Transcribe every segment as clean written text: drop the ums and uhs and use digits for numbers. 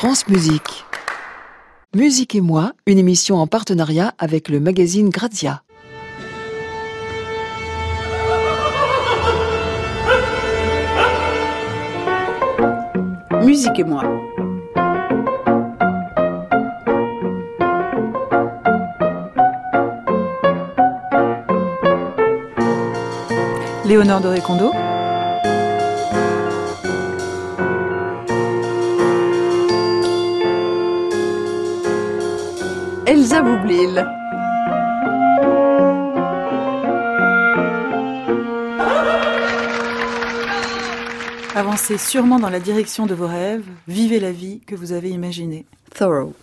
France Musique. Musique et moi, une émission en partenariat avec le magazine Grazia. Musique et moi. Léonore Doré-Condo. Elsa Boublil. Avancez sûrement dans la direction de vos rêves, vivez la vie que vous avez imaginée. Thoreau.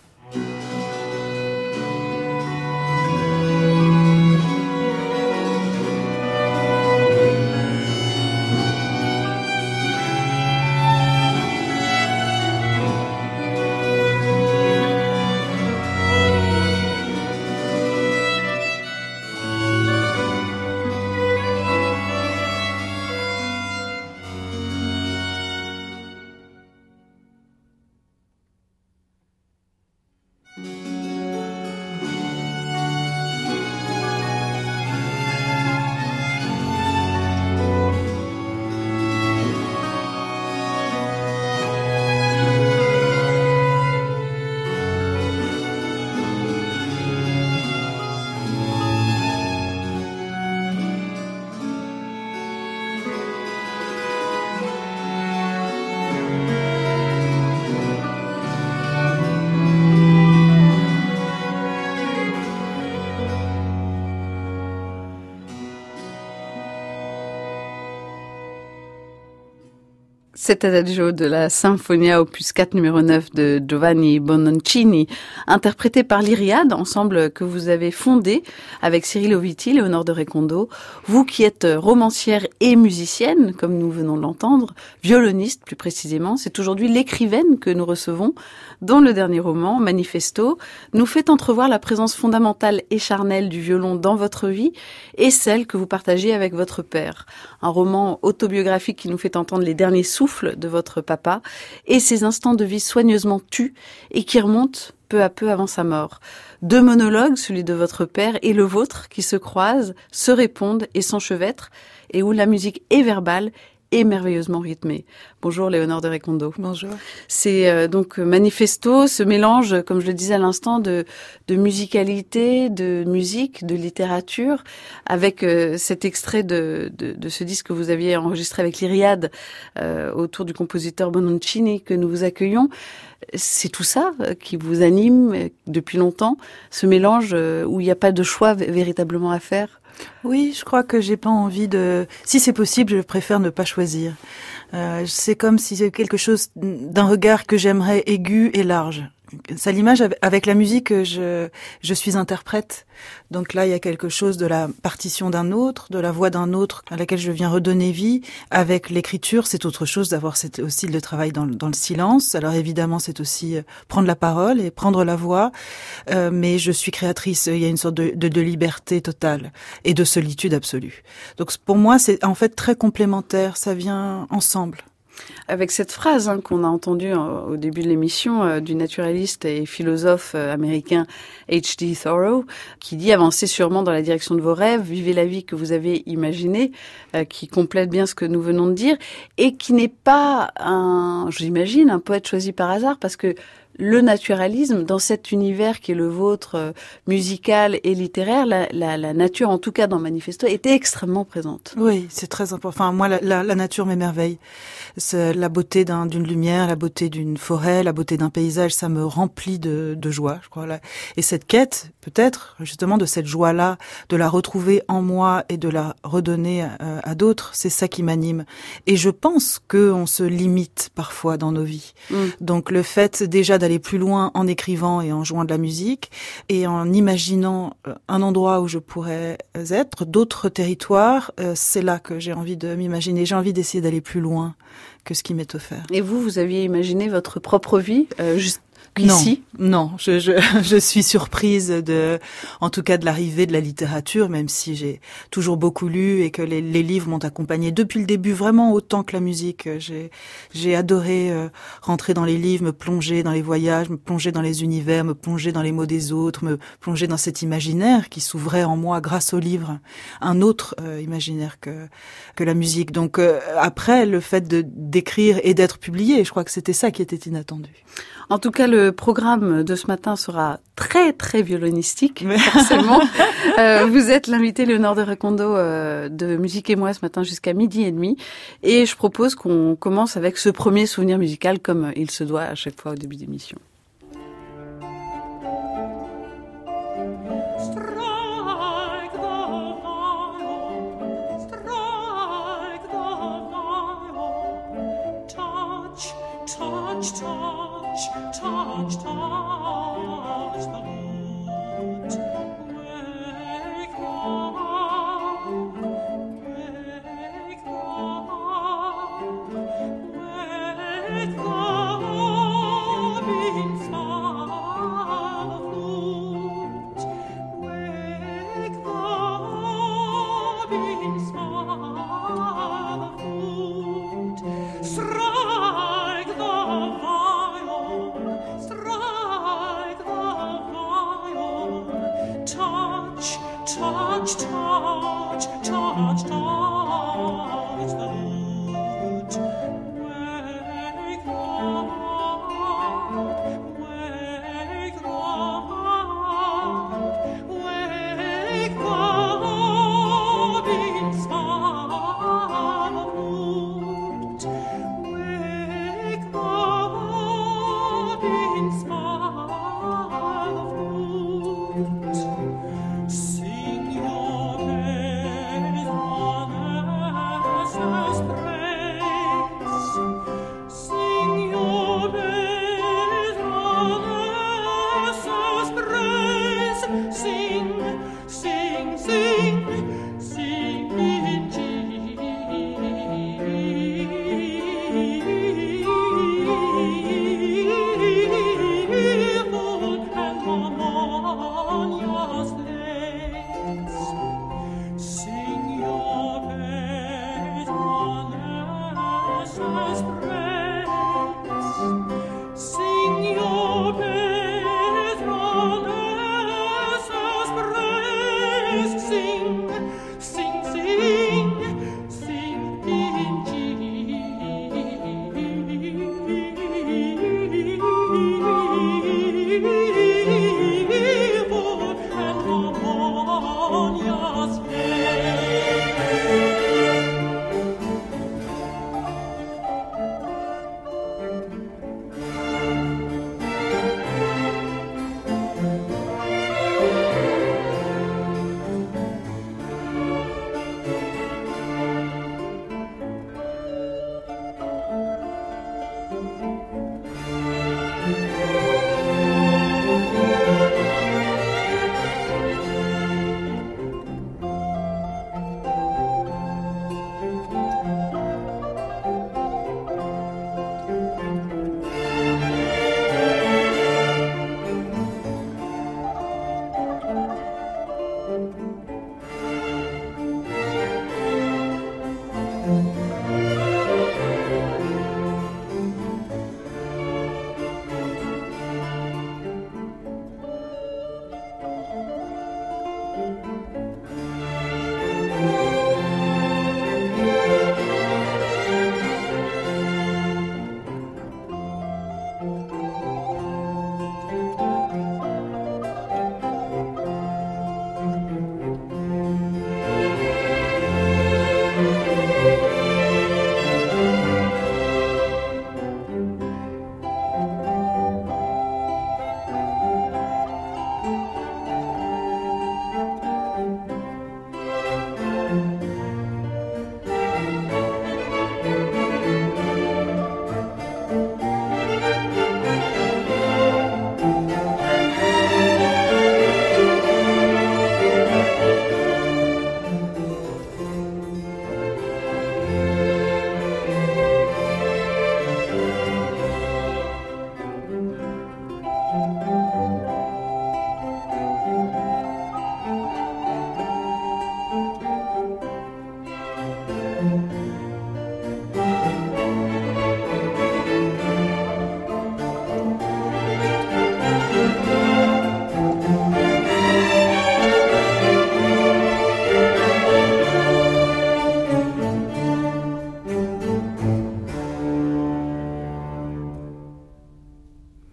Cet adagio de la Sinfonia opus 4 numéro 9 de Giovanni Bononcini, interprété par l'Iriade, ensemble que vous avez fondé avec Cyril Oviti, Léonore Doré-Condo. Vous qui êtes romancière et musicienne, comme nous venons de l'entendre, violoniste plus précisément, c'est aujourd'hui l'écrivaine que nous recevons, dont le dernier roman, Manifesto, nous fait entrevoir la présence fondamentale et charnelle du violon dans votre vie et celle que vous partagez avec votre père. Un roman autobiographique qui nous fait entendre les derniers souffles de votre papa et ses instants de vie soigneusement tus et qui remontent peu à peu avant sa mort. Deux monologues, celui de votre père et le vôtre, qui se croisent, se répondent et s'enchevêtrent et où la musique est verbale et merveilleusement rythmée. Bonjour Léonore Doré-Condo. Bonjour. C'est donc Manifesto, ce mélange, comme je le disais à l'instant, de musicalité, de musique, de littérature, avec cet extrait de ce disque que vous aviez enregistré avec l'Iriade autour du compositeur Bononcini que nous vous accueillons. C'est tout ça qui vous anime depuis longtemps, ce mélange où il n'y a pas de choix véritablement à faire? Oui, je crois que j'ai pas envie de... Si c'est possible, je préfère ne pas choisir. C'est comme si c'est quelque chose d'un regard que j'aimerais aigu et large. C'est l'image avec la musique, je suis interprète. Donc là, il y a quelque chose de la partition d'un autre, de la voix d'un autre à laquelle je viens redonner vie. Avec l'écriture, c'est autre chose d'avoir aussi le travail dans le silence. Alors évidemment, c'est aussi prendre la parole et prendre la voix. Mais je suis créatrice. Il y a une sorte de liberté totale et de solitude absolue. Donc pour moi, c'est en fait très complémentaire. Ça vient ensemble. Avec cette phrase qu'on a entendue au début de l'émission du naturaliste et philosophe américain H.D. Thoreau, qui dit « Avancez sûrement dans la direction de vos rêves, vivez la vie que vous avez imaginée », qui complète bien ce que nous venons de dire, et qui n'est pas, j'imagine, un poète choisi par hasard, parce que le naturalisme, dans cet univers qui est le vôtre, musical et littéraire, la nature, en tout cas dans Manifesto, était extrêmement présente. Oui, c'est très important. Enfin, moi, la nature m'émerveille. C'est la beauté d'une lumière, la beauté d'une forêt, la beauté d'un paysage, ça me remplit de joie, je crois. Et cette quête, peut-être, justement, de cette joie-là, de la retrouver en moi et de la redonner à d'autres, c'est ça qui m'anime. Et je pense qu'on se limite parfois dans nos vies. Donc, le fait déjà d'aller plus loin en écrivant et en jouant de la musique et en imaginant un endroit où je pourrais être, d'autres territoires, c'est là que j'ai envie de m'imaginer. J'ai envie d'essayer d'aller plus loin que ce qui m'est offert. Et vous aviez imaginé votre propre vie qu'ici? Non, je suis surprise en tout cas de l'arrivée de la littérature, même si j'ai toujours beaucoup lu et que les livres m'ont accompagnée depuis le début, vraiment autant que la musique. J'ai adoré rentrer dans les livres, me plonger dans les voyages, me plonger dans les univers, me plonger dans les mots des autres, me plonger dans cet imaginaire qui s'ouvrait en moi grâce au livre, un autre imaginaire que la musique. Donc après, le fait d'écrire et d'être publié, je crois que c'était ça qui était inattendu. En tout cas, le programme de ce matin sera très, très violonistique, forcément. Vous êtes l'invité Léonore de Recondo de Musique et moi ce matin jusqu'à 12h30. Et je propose qu'on commence avec ce premier souvenir musical, comme il se doit à chaque fois au début d'émission. Touch, touch the lute. Wake up, wake up, wake up inside the flute. Wake up inside the flute. Strike the violin. Strike the violin.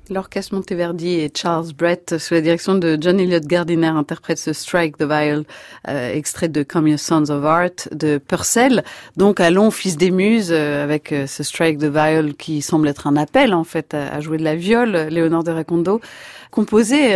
L'orchestre Monteverdi et Charles Brett, sous la direction de John Elliott Gardiner, interprètent ce Strike the Viol, extrait de Come Your Sons of Art de Purcell. Donc, allons, fils des muses, avec ce Strike the Viol qui semble être un appel, en fait, à jouer de la viole, Léonore de Recondo. Composé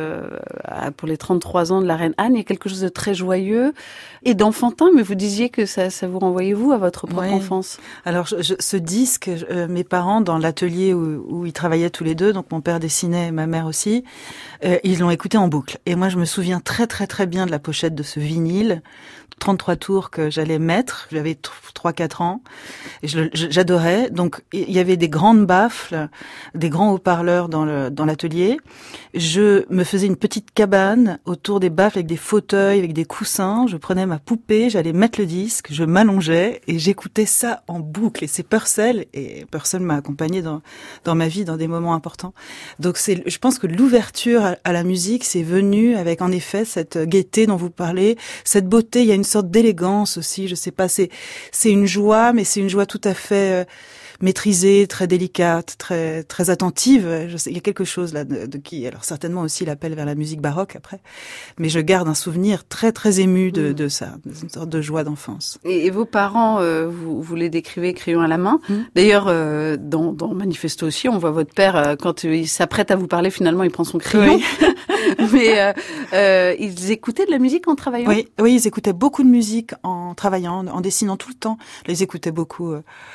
pour les 33 ans de la reine Anne, il y a quelque chose de très joyeux et d'enfantin, mais vous disiez que ça vous renvoyait, vous, à votre propre enfance. Alors, ce disque, mes parents, dans l'atelier où ils travaillaient tous les deux, donc mon père dessinait et ma mère aussi, ils l'ont écouté en boucle. Et moi, je me souviens très, très, très bien de la pochette de ce vinyle, 33 tours que j'allais mettre. J'avais 3-4 ans. Et j'adorais. Donc, il y avait des grandes baffles, des grands haut-parleurs dans l'atelier. Je me faisais une petite cabane autour des baffles avec des fauteuils, avec des coussins. Je prenais ma poupée, j'allais mettre le disque, je m'allongeais et j'écoutais ça en boucle. Et c'est Purcell. Et Purcell m'a accompagnée dans ma vie, dans des moments importants. Donc, je pense que l'ouverture à la musique, c'est venu avec, en effet, cette gaieté dont vous parlez, cette beauté. Il y a une sorte d'élégance aussi. Je sais pas, c'est une joie, mais c'est une joie tout à fait maîtrisée, très délicate, très très attentive. Je sais, il y a quelque chose là de qui, alors certainement aussi l'appel vers la musique baroque après, mais je garde un souvenir très très ému de ça, une sorte de joie d'enfance. Et vos parents, vous les décrivez crayon à la main. D'ailleurs, dans Manifesto aussi, on voit votre père quand il s'apprête à vous parler, finalement, il prend son crayon. Oui. Mais ils écoutaient de la musique en travaillant. Oui, ils écoutaient beaucoup de musique en travaillant, en dessinant tout le temps. Ils écoutaient beaucoup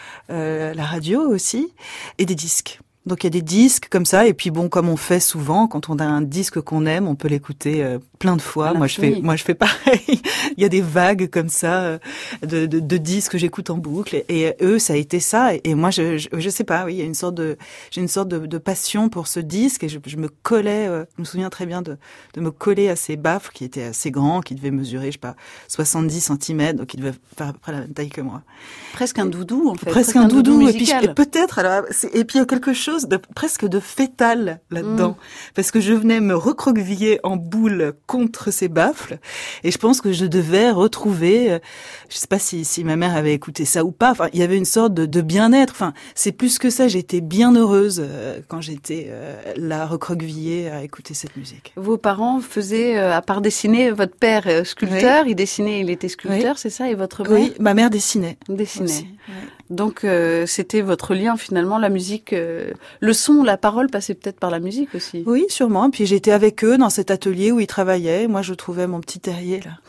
la radio aussi et des disques. Donc il y a des disques comme ça et puis bon, comme on fait souvent quand on a un disque qu'on aime, on peut l'écouter plein de fois. Moi je fais pareil. Il y a des vagues comme ça de disques que j'écoute en boucle et eux ça a été ça et moi je sais pas, oui, il y a j'ai une sorte de passion pour ce disque et je me collais, je me souviens très bien de me coller à ces baffles qui étaient assez grands, qui devaient mesurer je sais pas 70 cm, donc ils devaient faire à peu près la même taille que moi. Presque un doudou en fait. Presque un doudou et puis peut-être alors et puis il y a quelque chose presque de fœtal là-dedans. Parce que je venais me recroqueviller en boule contre ces baffles. Et je pense que je devais retrouver, je sais pas si ma mère avait écouté ça ou pas. Enfin, il y avait une sorte de bien-être. Enfin, c'est plus que ça. J'étais bien heureuse quand j'étais là, recroquevillée à écouter cette musique. Vos parents faisaient, à part dessiner, votre père sculpteur, il dessinait, il était sculpteur, c'est ça? Et votre mère? Oui, ma mère dessinait. Dessinait. Donc, c'était votre lien finalement, la musique, le son, la parole passait peut-être par la musique aussi. Oui, sûrement. Puis j'étais avec eux dans cet atelier où ils travaillaient. Moi, je trouvais mon petit terrier là.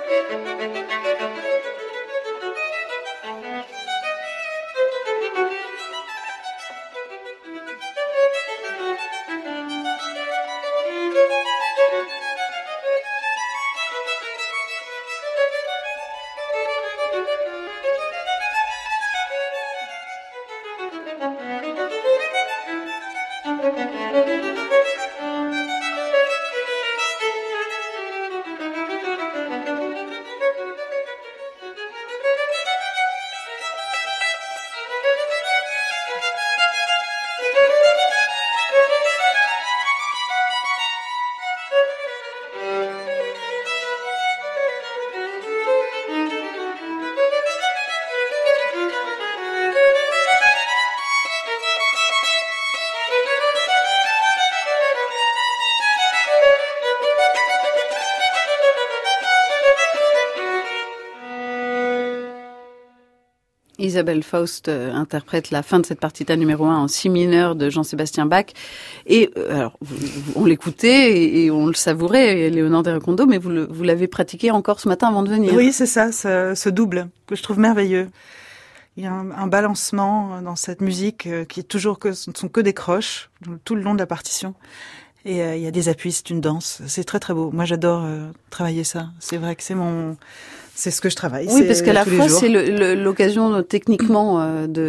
Isabelle Faust interprète la fin de cette partita numéro 1 en si mineur de Jean-Sébastien Bach. Et alors, on l'écoutait et on le savourait, Léonore de Recondo, mais vous l'avez pratiqué encore ce matin avant de venir. Oui, c'est ça, ce double que je trouve merveilleux. Il y a un balancement dans cette musique qui est toujours ce ne sont que des croches tout le long de la partition. Et il y a des appuis, c'est une danse. C'est très très beau. Moi, j'adore travailler ça. C'est vrai que c'est ce que je travaille. Oui, parce qu'à la fois, jours. c'est l'occasion techniquement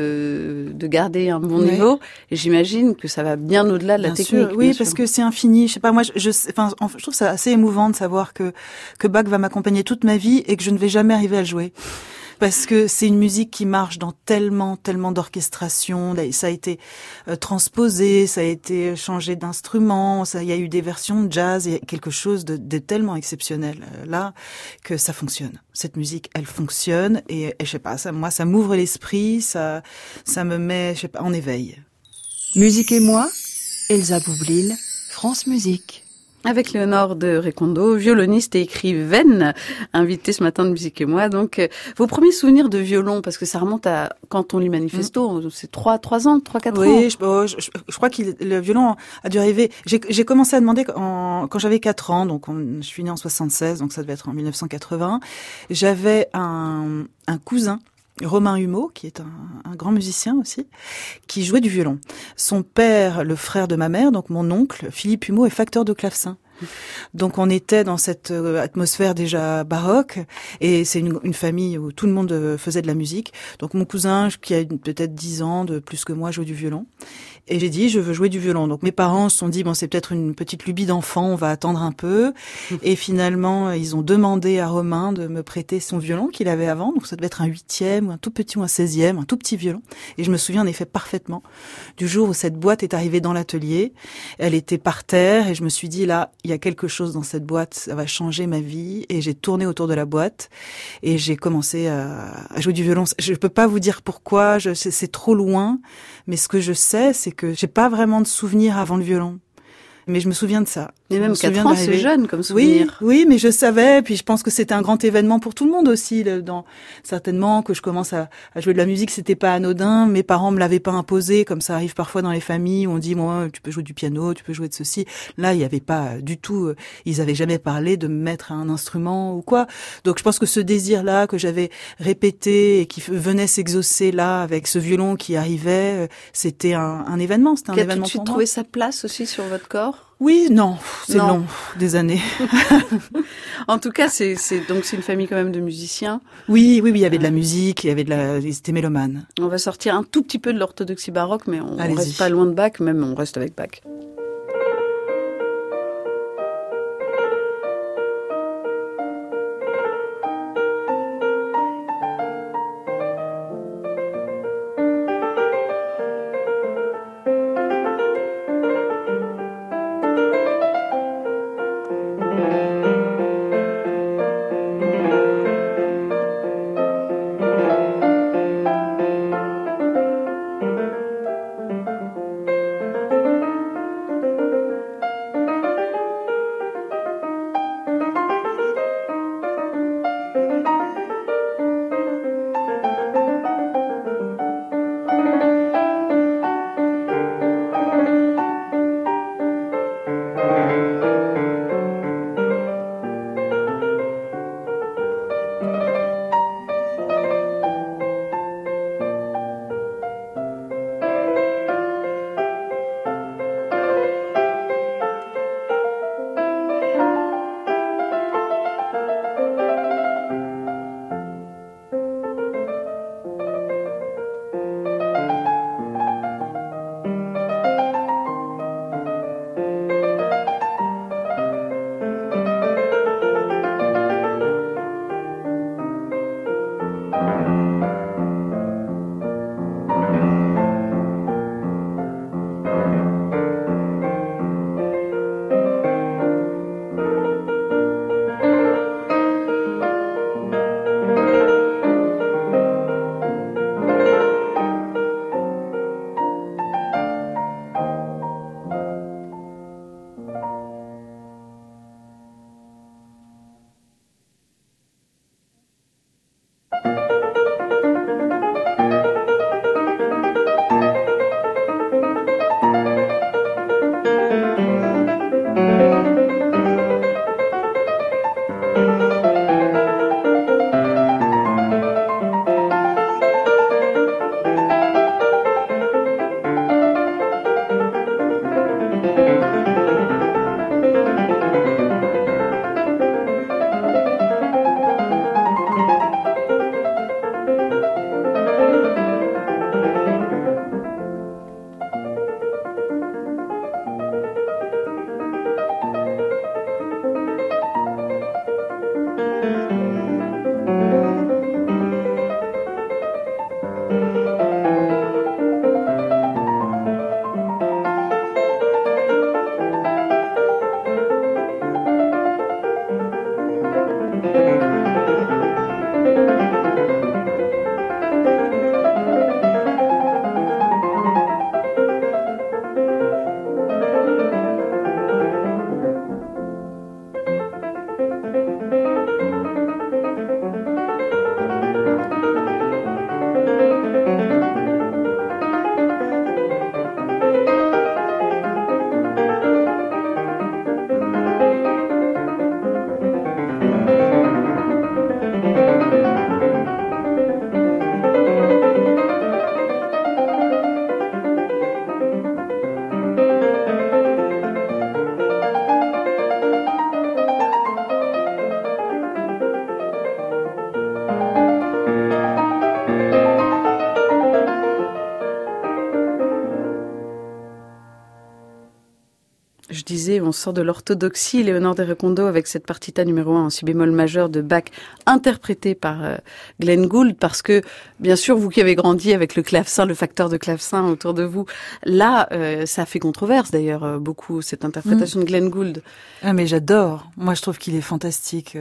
de garder un bon niveau. Et j'imagine que ça va bien au-delà de la technique. Sûr, oui, parce que c'est infini. Je sais pas, moi, je trouve ça assez émouvant de savoir que Bach va m'accompagner toute ma vie et que je ne vais jamais arriver à le jouer. Parce que c'est une musique qui marche dans tellement d'orchestrations. Ça a été transposé, ça a été changé d'instrument, il y a eu des versions de jazz, il y a quelque chose de tellement exceptionnel là que ça fonctionne. Cette musique, elle fonctionne et je sais pas, moi, ça m'ouvre l'esprit, ça me met, je sais pas, en éveil. Musique et moi, Elsa Boublil, France Musique. Avec Léonore de Recondo, violoniste et écrivaine, invitée ce matin de Musique et moi. Donc, vos premiers souvenirs de violon, parce que ça remonte à quand on lit Manifesto, c'est 4 ans. Oui, je crois que le violon a dû arriver. J'ai commencé à demander quand j'avais 4 ans, donc je suis née en 76, donc ça devait être en 1980. J'avais un cousin, Romain Humeau, qui est un grand musicien aussi, qui jouait du violon. Son père, le frère de ma mère, donc mon oncle, Philippe Humeau, est facteur de clavecin. Donc on était dans cette atmosphère déjà baroque et c'est une famille où tout le monde faisait de la musique. Donc mon cousin, qui a peut-être 10 ans de plus que moi, jouait du violon. Et j'ai dit, je veux jouer du violon. Donc mes parents se sont dit, bon, c'est peut-être une petite lubie d'enfant, on va attendre un peu. Et finalement, ils ont demandé à Romain de me prêter son violon qu'il avait avant. Donc ça devait être un 8e ou un tout petit ou un 16e, un tout petit violon. Et je me souviens en effet parfaitement du jour où cette boîte est arrivée dans l'atelier. Elle était par terre et je me suis dit, là, il y a quelque chose dans cette boîte, ça va changer ma vie. Et j'ai tourné autour de la boîte et j'ai commencé à jouer du violon. Je peux pas vous dire pourquoi, c'est trop loin. Mais ce que je sais, c'est que j'ai pas vraiment de souvenirs avant le violon. Mais je me souviens de ça. Et même 4 ans, c'est jeune comme souvenir. Oui, mais je savais. Puis je pense que c'était un grand événement pour tout le monde aussi. Certainement que je commence à jouer de la musique, c'était pas anodin. Mes parents me l'avaient pas imposé, comme ça arrive parfois dans les familles où on dit, moi, tu peux jouer du piano, tu peux jouer de ceci. Là, il y avait pas du tout. Ils avaient jamais parlé de me mettre à un instrument ou quoi. Donc je pense que ce désir-là que j'avais répété et qui venait s'exaucer là avec ce violon qui arrivait, c'était un événement. C'était un événement pour moi. Qui a tout de suite trouvé sa place aussi sur votre corps? Oui, non, c'est long, des années. En tout cas, c'est une famille quand même de musiciens. Oui, il y avait de la musique, ils étaient mélomanes. On va sortir un tout petit peu de l'orthodoxie baroque, mais on reste pas loin de Bach, même on reste avec Bach. musée où on sort de l'orthodoxie. Léonore de Recondo avec cette partita numéro 1 en si bémol majeur de Bach, interprétée par Glenn Gould, parce que, bien sûr, vous qui avez grandi avec le clavecin, le facteur de clavecin autour de vous, là, ça a fait controverse d'ailleurs, beaucoup, cette interprétation de Glenn Gould. Ah, mais j'adore. Moi, je trouve qu'il est fantastique.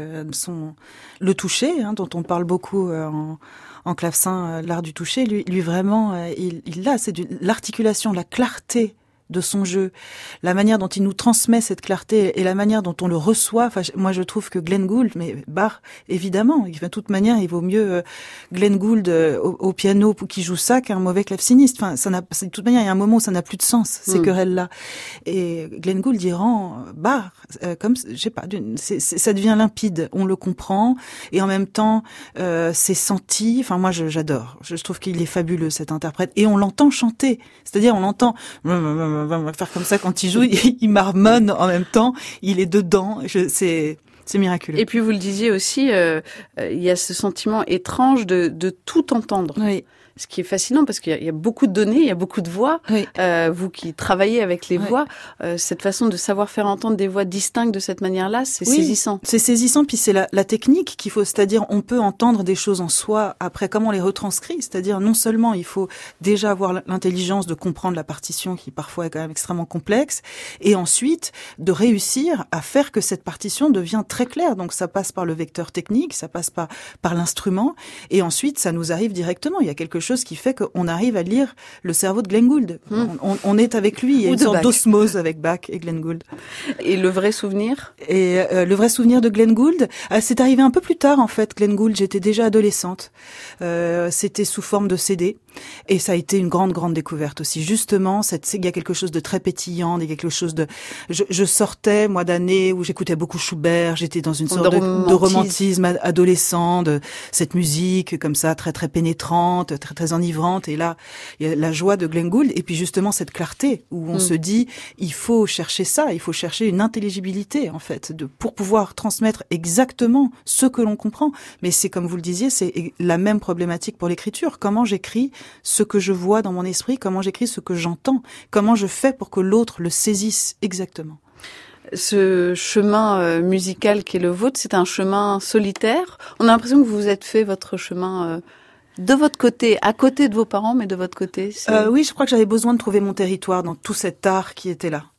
Le toucher, dont on parle beaucoup en clavecin, l'art du toucher, lui vraiment, il l'a. C'est l'articulation, la clarté de son jeu, la manière dont il nous transmet cette clarté et la manière dont on le reçoit. Enfin, moi, je trouve que Glenn Gould, mais Bach, évidemment, de toute manière, il vaut mieux Glenn Gould au piano qui joue ça qu'un mauvais claveciniste. Enfin, de toute manière, il y a un moment où ça n'a plus de sens, ces querelles-là. Et Glenn Gould, il rend Bach comme, je sais pas, ça devient limpide. On le comprend et en même temps, c'est senti. Enfin, moi, j'adore. Je trouve qu'il est fabuleux, cet interprète. Et on l'entend chanter. C'est-à-dire, on l'entend faire comme ça quand il joue, il marmonne en même temps, il est dedans, c'est miraculeux. Et puis vous le disiez aussi, il y a ce sentiment étrange de tout entendre. Oui. Ce qui est fascinant parce qu'il y a beaucoup de données, il y a beaucoup de voix. Oui. Vous qui travaillez avec les voix, cette façon de savoir faire entendre des voix distinctes de cette manière-là, c'est saisissant. C'est saisissant, puis c'est la technique qu'il faut, c'est-à-dire on peut entendre des choses en soi, après comment on les retranscrit, c'est-à-dire non seulement il faut déjà avoir l'intelligence de comprendre la partition qui parfois est quand même extrêmement complexe, et ensuite de réussir à faire que cette partition devient très claire. Donc ça passe par le vecteur technique, ça passe par l'instrument, et ensuite ça nous arrive directement. Il y a quelque chose qui fait qu'on arrive à lire le cerveau de Glenn Gould. On est avec lui, il y a une sorte d'osmose avec Bach et Glenn Gould. Et le vrai souvenir? Et le vrai souvenir de Glenn Gould, c'est arrivé un peu plus tard en fait. Glenn Gould, j'étais déjà adolescente. C'était sous forme de CD. Et ça a été une grande découverte aussi. Justement, il y a quelque chose de très pétillant, il y a quelque chose de... Je sortais, moi, d'années où j'écoutais beaucoup Schubert, j'étais dans une sorte de romantisme adolescent, de cette musique comme ça, très pénétrante, très enivrante. Et là, il y a la joie de Glenn Gould, et puis justement cette clarté où on se dit, il faut chercher ça, il faut chercher une intelligibilité, en fait, pour pouvoir transmettre exactement ce que l'on comprend. Mais c'est, comme vous le disiez, c'est la même problématique pour l'écriture. Comment j'écris ce que je vois dans mon esprit, comment j'écris ce que j'entends, comment je fais pour que l'autre le saisisse exactement. Ce chemin musical qui est le vôtre, c'est un chemin solitaire. On a l'impression que vous vous êtes fait votre chemin de votre côté, à côté de vos parents, mais de votre côté. Oui, je crois que j'avais besoin de trouver mon territoire dans tout cet art qui était là.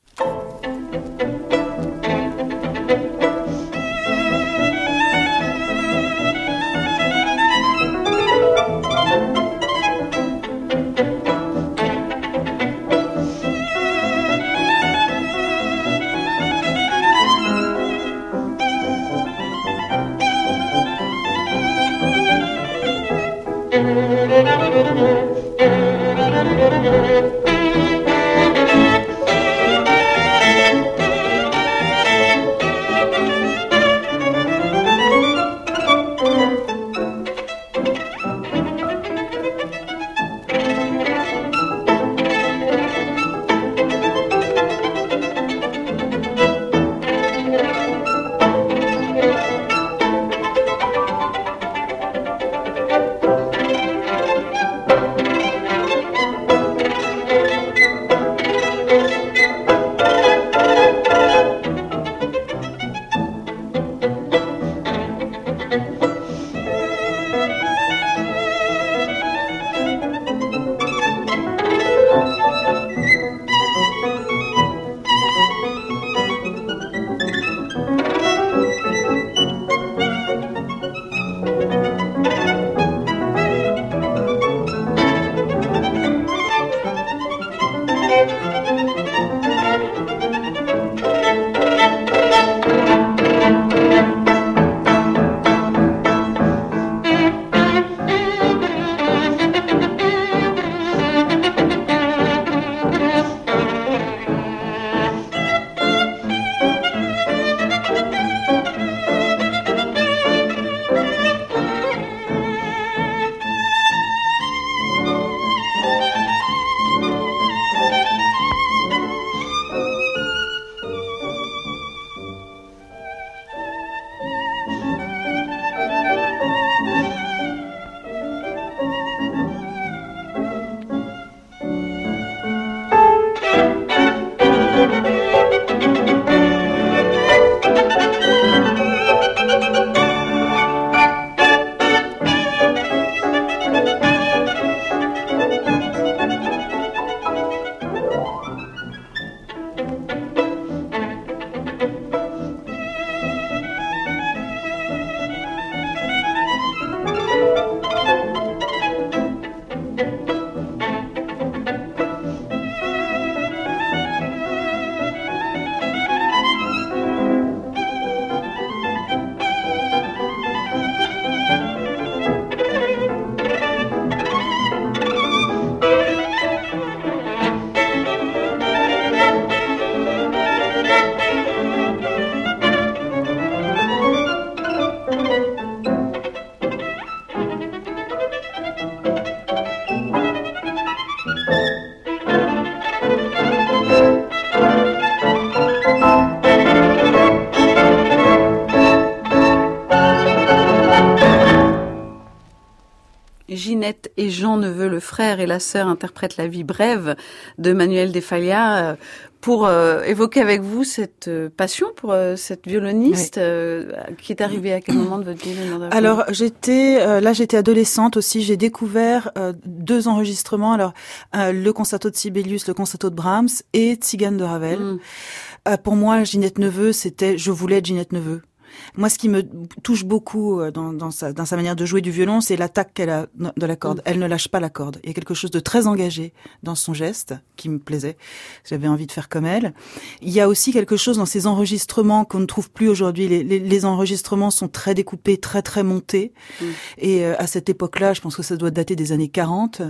Ginette et Jean Neveu, le frère et la sœur, interprètent La vie brève de Manuel de Falla pour évoquer avec vous cette passion pour cette violoniste qui est arrivée à quel moment de votre vie? Alors j'étais adolescente aussi, j'ai découvert 2 enregistrements, alors le concerto de Sibelius, le concerto de Brahms et Tzigane de Ravel. Pour moi, Ginette Neveu, je voulais être Ginette Neveu. Moi, ce qui me touche beaucoup dans sa manière de jouer du violon, c'est l'attaque qu'elle a de la corde. Elle ne lâche pas la corde. Il y a quelque chose de très engagé dans son geste qui me plaisait. J'avais envie de faire comme elle. Il y a aussi quelque chose dans ces enregistrements qu'on ne trouve plus aujourd'hui. Les enregistrements sont très découpés, très très montés. Et à cette époque-là, je pense que ça doit dater des années 40.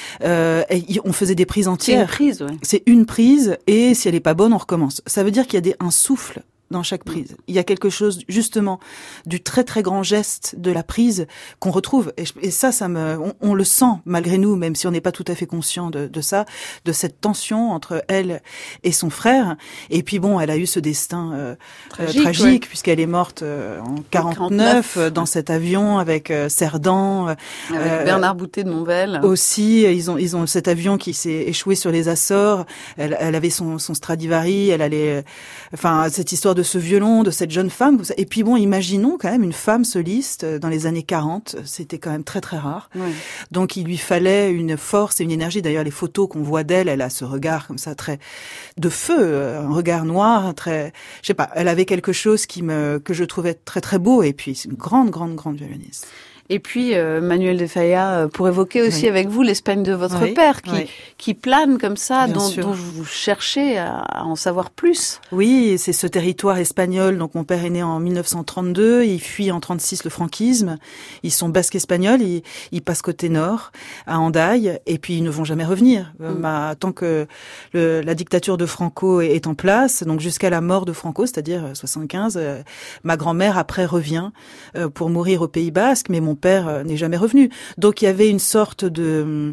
On faisait des prises entières. C'est une prise, ouais. C'est une prise, et si elle est pas bonne, on recommence. Ça veut dire qu'il y a un souffle dans chaque prise. Il y a quelque chose, justement, du très très grand geste de la prise qu'on retrouve. Et ça on le sent, malgré nous, même si on n'est pas tout à fait conscient de ça, de cette tension entre elle et son frère. Et puis bon, elle a eu ce destin tragique puisqu'elle est morte en 49 dans cet avion avec Cerdan. Avec Bernard Boutet de Monvel. Aussi, ils ont cet avion qui s'est échoué sur les Açores. Elle avait son Stradivari, elle allait... Enfin, cette histoire de ce violon, de cette jeune femme. Et puis bon, imaginons quand même une femme soliste dans les années 40. C'était quand même très très rare. Oui. Donc il lui fallait une force et une énergie. D'ailleurs, les photos qu'on voit d'elle, elle a ce regard comme ça très de feu, un regard noir, très, je sais pas. Elle avait quelque chose que je trouvais très très beau. Et puis c'est une grande violoniste. Et puis Manuel de Falla, pour évoquer aussi avec vous l'Espagne de votre père, qui plane comme ça, dont vous cherchez à en savoir plus. Oui, c'est ce territoire espagnol. Donc mon père est né en 1932, il fuit en 36 le franquisme. Ils sont basques espagnols, ils passent côté nord, à Hendaye, et puis ils ne vont jamais revenir. Tant que la dictature de Franco est en place, donc jusqu'à la mort de Franco, c'est-à-dire 75, ma grand-mère après revient pour mourir au Pays Basque, mais mon père n'est jamais revenu. Donc il y avait une sorte de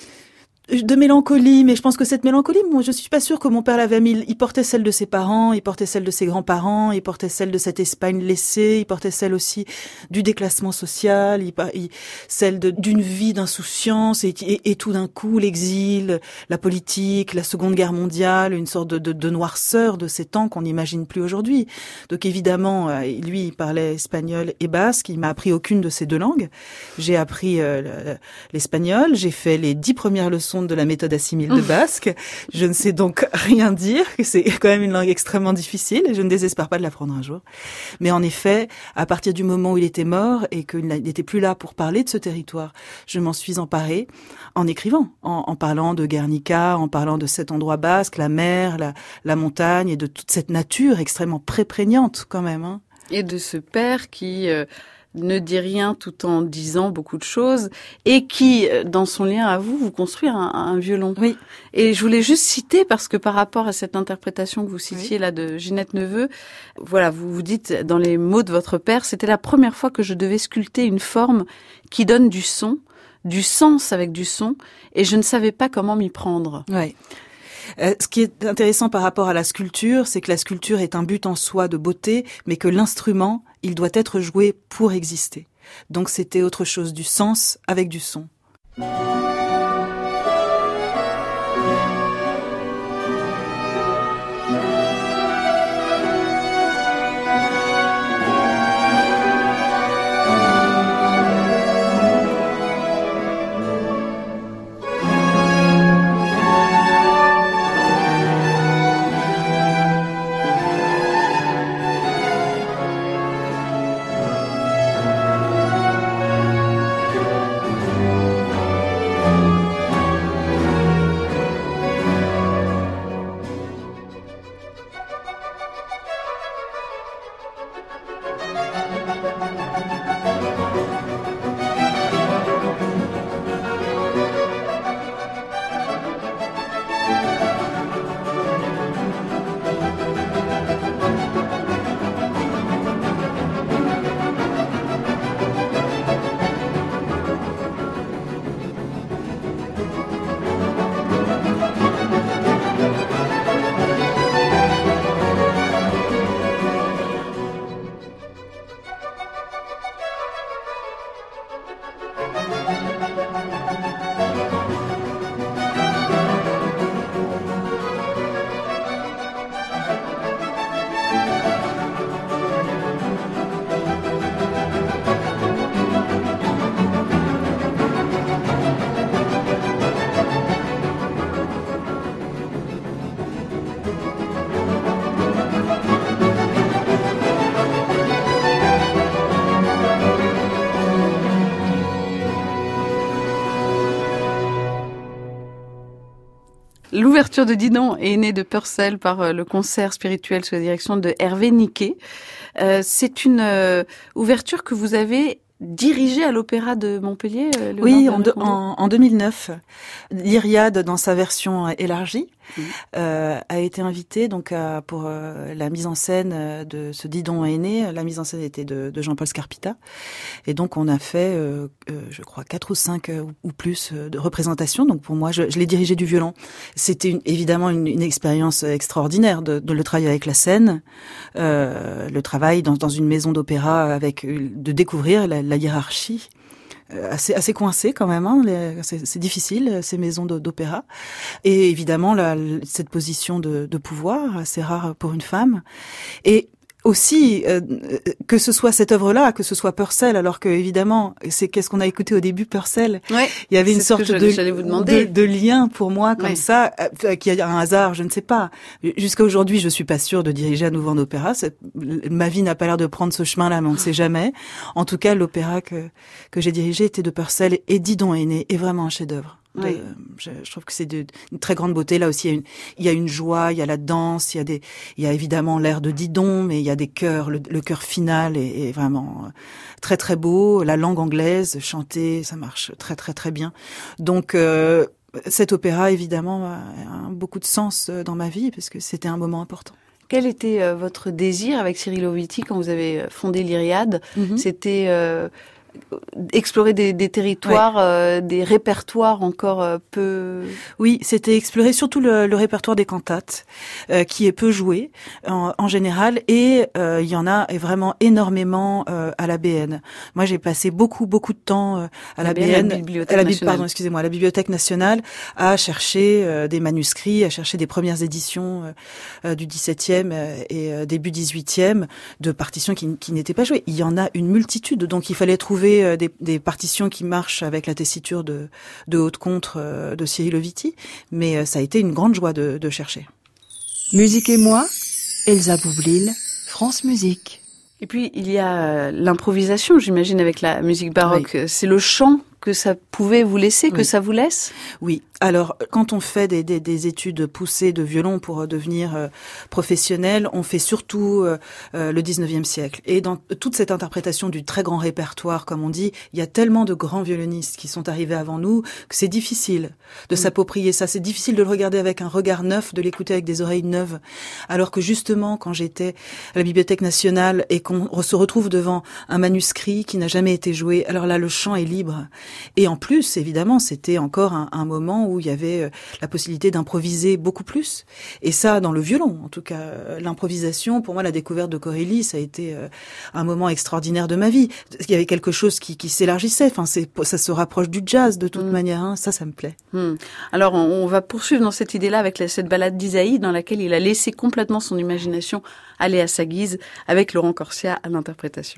mélancolie, mais je pense que cette mélancolie, moi, je suis pas sûre que mon père l'avait mis. Il portait celle de ses parents, il portait celle de ses grands-parents, il portait celle de cette Espagne laissée, il portait celle aussi du déclassement social, celle d'une vie d'insouciance et tout d'un coup l'exil, la politique, la Seconde Guerre mondiale, une sorte de noirceur de ces temps qu'on n'imagine plus aujourd'hui. Donc évidemment, lui, il parlait espagnol et basque. Il m'a appris aucune de ces 2 langues. J'ai appris l'espagnol. J'ai fait les 10 premières leçons de la méthode assimile de basque. Je ne sais donc rien dire, c'est quand même une langue extrêmement difficile et je ne désespère pas de l'apprendre un jour. Mais en effet, à partir du moment où il était mort et qu'il n'était plus là pour parler de ce territoire, je m'en suis emparée en écrivant, en parlant de Guernica, en parlant de cet endroit basque, la mer, la montagne et de toute cette nature extrêmement prégnante quand même. Hein. Et de ce père qui... ne dit rien tout en disant beaucoup de choses et qui, dans son lien à vous construit un violon. Oui. Et je voulais juste citer, parce que par rapport à cette interprétation que vous citiez là de Ginette Neveu, voilà, vous vous dites dans les mots de votre père, c'était la première fois que je devais sculpter une forme qui donne du son, du sens avec du son, et je ne savais pas comment m'y prendre. Ouais. Ce qui est intéressant par rapport à la sculpture, c'est que la sculpture est un but en soi de beauté, mais que l'instrument, il doit être joué pour exister. Donc c'était autre chose, du sens avec du son. L'ouverture de Didon est née de Purcell par le concert spirituel sous la direction de Hervé Niquet. C'est une ouverture que vous avez dirigée à l'Opéra de Montpellier, Oui, Léonard de Récondo. en 2009, l'Iriade, dans sa version élargie, a été invitée donc pour la mise en scène de ce Didon est né. La mise en scène était de Jean-Paul Scarpita, et donc on a fait, je crois, 4 ou 5 ou plus de représentations. Donc pour moi, je l'ai dirigé du violon. C'était évidemment une expérience extraordinaire de le travailler avec la scène, le travail dans une maison d'opéra, de découvrir la hiérarchie. Assez coincé quand même, hein, c'est difficile, ces maisons d'opéra, et évidemment cette position de pouvoir assez rare pour une femme, et aussi que ce soit cette œuvre-là, que ce soit Purcell, alors que évidemment qu'est-ce qu'on a écouté au début, Purcell. Ouais, il y avait une c'est ce sorte que j'allais vous demander. de lien pour moi comme Ouais. ça, qu'il y a un hasard, je ne sais pas. Jusqu'à aujourd'hui, je suis pas sûre de diriger à nouveau en opéra. Ma vie n'a pas l'air de prendre ce chemin-là, mais on ne sait jamais. En tout cas, l'opéra que j'ai dirigé était de Purcell, et Didon est né est vraiment un chef-d'œuvre. Oui. Je trouve que c'est une très grande beauté. Là aussi, il y a une joie, il y a la danse, il y a évidemment l'air de Didon, mais il y a des chœurs. Le chœur final est vraiment très très beau. La langue anglaise chantée, ça marche très très très bien. Donc cet opéra, évidemment, a beaucoup de sens dans ma vie, parce que c'était un moment important. Quel était votre désir avec Cyril Oviti quand vous avez fondé l'Iriade? C'était explorer des territoires, des répertoires encore peu... Oui, c'était explorer surtout le répertoire des cantates, qui est peu joué en général, et il y en a vraiment énormément à la BN. Moi, j'ai passé beaucoup de temps à la BN, Bibliothèque nationale. à la Bibliothèque nationale, à chercher des manuscrits, à chercher des premières éditions du XVIIe et début XVIIIe de partitions qui n'étaient pas jouées. Il y en a une multitude, donc il fallait trouver des partitions qui marchent avec la tessiture de haute contre de Cyril Oviti, mais ça a été une grande joie de chercher. Musique et moi, Elsa Boublil, France Musique. Et puis, il y a l'improvisation, j'imagine, avec la musique baroque. Oui. C'est le chant que ça pouvait vous laisser, que ça vous laisse? Oui. Alors, quand on fait des études poussées de violon pour devenir professionnel, on fait surtout le 19e siècle. Et dans toute cette interprétation du très grand répertoire, comme on dit, il y a tellement de grands violonistes qui sont arrivés avant nous que c'est difficile de s'approprier ça. C'est difficile de le regarder avec un regard neuf, de l'écouter avec des oreilles neuves. Alors que justement, quand j'étais à la Bibliothèque nationale et qu'on se retrouve devant un manuscrit qui n'a jamais été joué, alors là, le chant est libre. Et en plus, évidemment, c'était encore un moment où il y avait la possibilité d'improviser beaucoup plus. Et ça, dans le violon, en tout cas, l'improvisation, pour moi, la découverte de Corelli, ça a été un moment extraordinaire de ma vie. Il y avait quelque chose qui s'élargissait. Enfin, ça se rapproche du jazz de toute manière. Hein. Ça me plaît. Alors, on va poursuivre dans cette idée-là avec cette ballade d'Isaïe, dans laquelle il a laissé complètement son imagination aller à sa guise, avec Laurent Corsia à l'interprétation.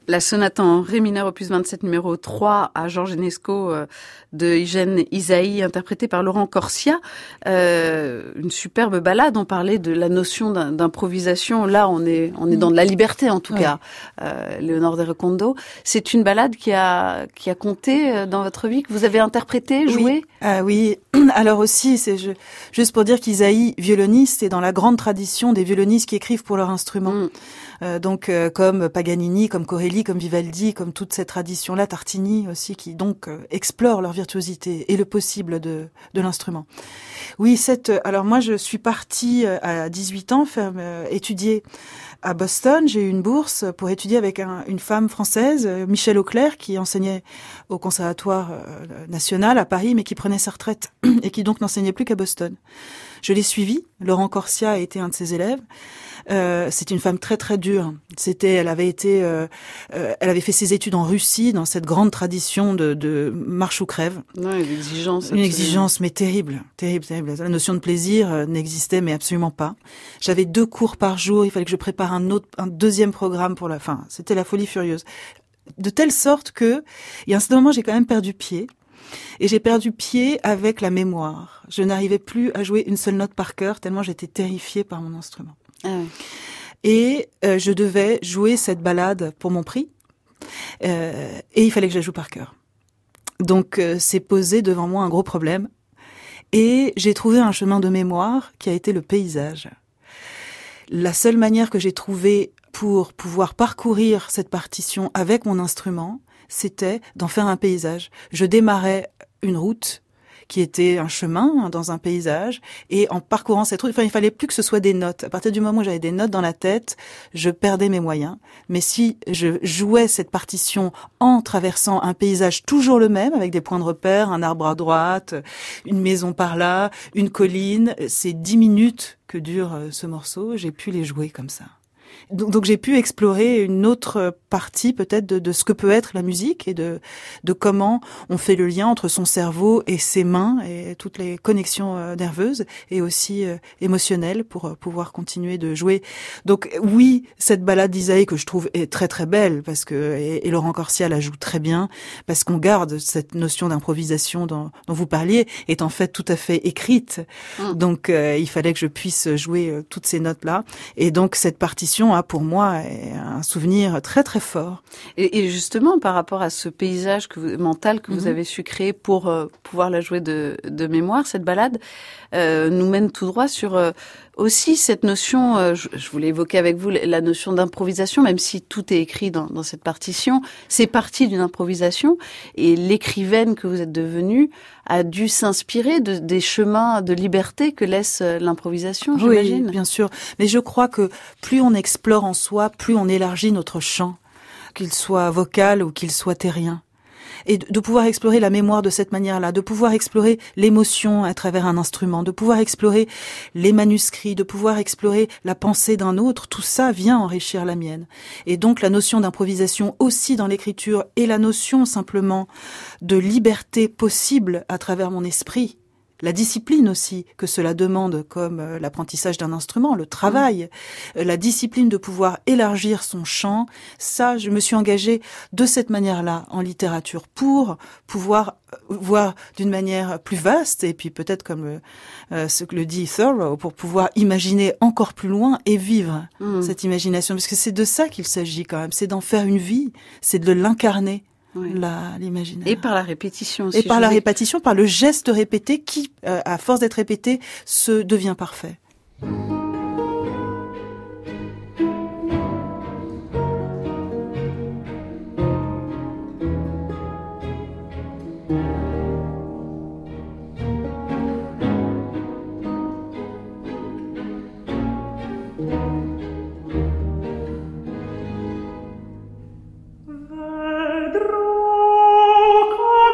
La sonate en ré mineur opus 27 numéro 3 à Georges Enesco de Eugène Ysaÿe, interprétée par Laurent Corsia. Une superbe ballade. On parlait de la notion d'improvisation. Là, on est dans de la liberté, en tout cas. Léonore de Recondo. C'est une ballade qui a compté dans votre vie, que vous avez interprétée, jouée? Oui. Alors aussi, juste pour dire qu'Ysaÿe, violoniste, est dans la grande tradition des violonistes qui écrivent pour leur instrument. Donc comme Paganini, comme Corelli, comme Vivaldi, comme toute cette tradition-là, Tartini aussi, qui donc explorent leur virtuosité et le possible de l'instrument. Oui, alors moi je suis partie à 18 ans étudier à Boston. J'ai eu une bourse pour étudier avec une femme française, Michel Auclair, qui enseignait au Conservatoire national à Paris, mais qui prenait sa retraite et qui donc n'enseignait plus qu'à Boston. Je l'ai suivie. Laurent Corsia a été un de ses élèves. C'est une femme très très dure. Elle avait fait ses études en Russie dans cette grande tradition de marche ou crève. Ouais, une exigence mais terrible. La notion de plaisir n'existait mais absolument pas. J'avais 2 cours par jour. Il fallait que je prépare un deuxième programme pour la fin. C'était la folie furieuse. De telle sorte que, il y a un certain moment, j'ai quand même perdu pied. Et j'ai perdu pied avec la mémoire. Je n'arrivais plus à jouer une seule note par cœur tellement j'étais terrifiée par mon instrument. Et je devais jouer cette ballade pour mon prix. Et il fallait que je la joue par cœur. Donc c'est posé devant moi un gros problème. Et j'ai trouvé un chemin de mémoire qui a été le paysage. La seule manière que j'ai trouvée pour pouvoir parcourir cette partition avec mon instrument, c'était d'en faire un paysage. Je démarrais une route qui était un chemin dans un paysage, et en parcourant cette route, il fallait plus que ce soit des notes. À partir du moment où j'avais des notes dans la tête, je perdais mes moyens. Mais si je jouais cette partition en traversant un paysage toujours le même, avec des points de repère, un arbre à droite, une maison par là, une colline, c'est 10 minutes que dure ce morceau, j'ai pu les jouer comme ça. Donc j'ai pu explorer une autre partie peut-être de ce que peut être la musique et de comment on fait le lien entre son cerveau et ses mains et toutes les connexions nerveuses et aussi émotionnelles pour pouvoir continuer de jouer. Donc oui, cette ballade d'Ysaÿe que je trouve est très très belle parce que et Laurent Corsia la joue très bien parce qu'on garde cette notion d'improvisation dont vous parliez est en fait tout à fait écrite. Donc il fallait que je puisse jouer toutes ces notes là et donc cette partition a pour moi un souvenir très très fort. Et justement, par rapport à ce paysage mental que vous avez su créer pour pouvoir la jouer de mémoire, cette ballade nous mène tout droit sur aussi cette notion, je voulais évoquer avec vous la notion d'improvisation, même si tout est écrit dans cette partition, c'est parti d'une improvisation, et l'écrivaine que vous êtes devenue a dû s'inspirer des chemins de liberté que laisse l'improvisation, j'imagine. Oui, bien sûr. Mais je crois que plus on explore en soi, plus on élargit notre champ, qu'il soit vocal ou qu'il soit terrien. Et de pouvoir explorer la mémoire de cette manière-là, de pouvoir explorer l'émotion à travers un instrument, de pouvoir explorer les manuscrits, de pouvoir explorer la pensée d'un autre, tout ça vient enrichir la mienne. Et donc la notion d'improvisation aussi dans l'écriture et la notion simplement de liberté possible à travers mon esprit. La discipline aussi que cela demande, comme l'apprentissage d'un instrument, le travail, la discipline de pouvoir élargir son champ, ça, je me suis engagée de cette manière-là en littérature pour pouvoir voir d'une manière plus vaste et puis peut-être comme ce que le dit Thoreau, pour pouvoir imaginer encore plus loin et vivre cette imagination. Parce que c'est de ça qu'il s'agit quand même, c'est d'en faire une vie, c'est de l'incarner. Oui. L'imaginaire. Et par la répétition aussi. Et par la répétition, par le geste répété qui, à force d'être répété, se devient parfait.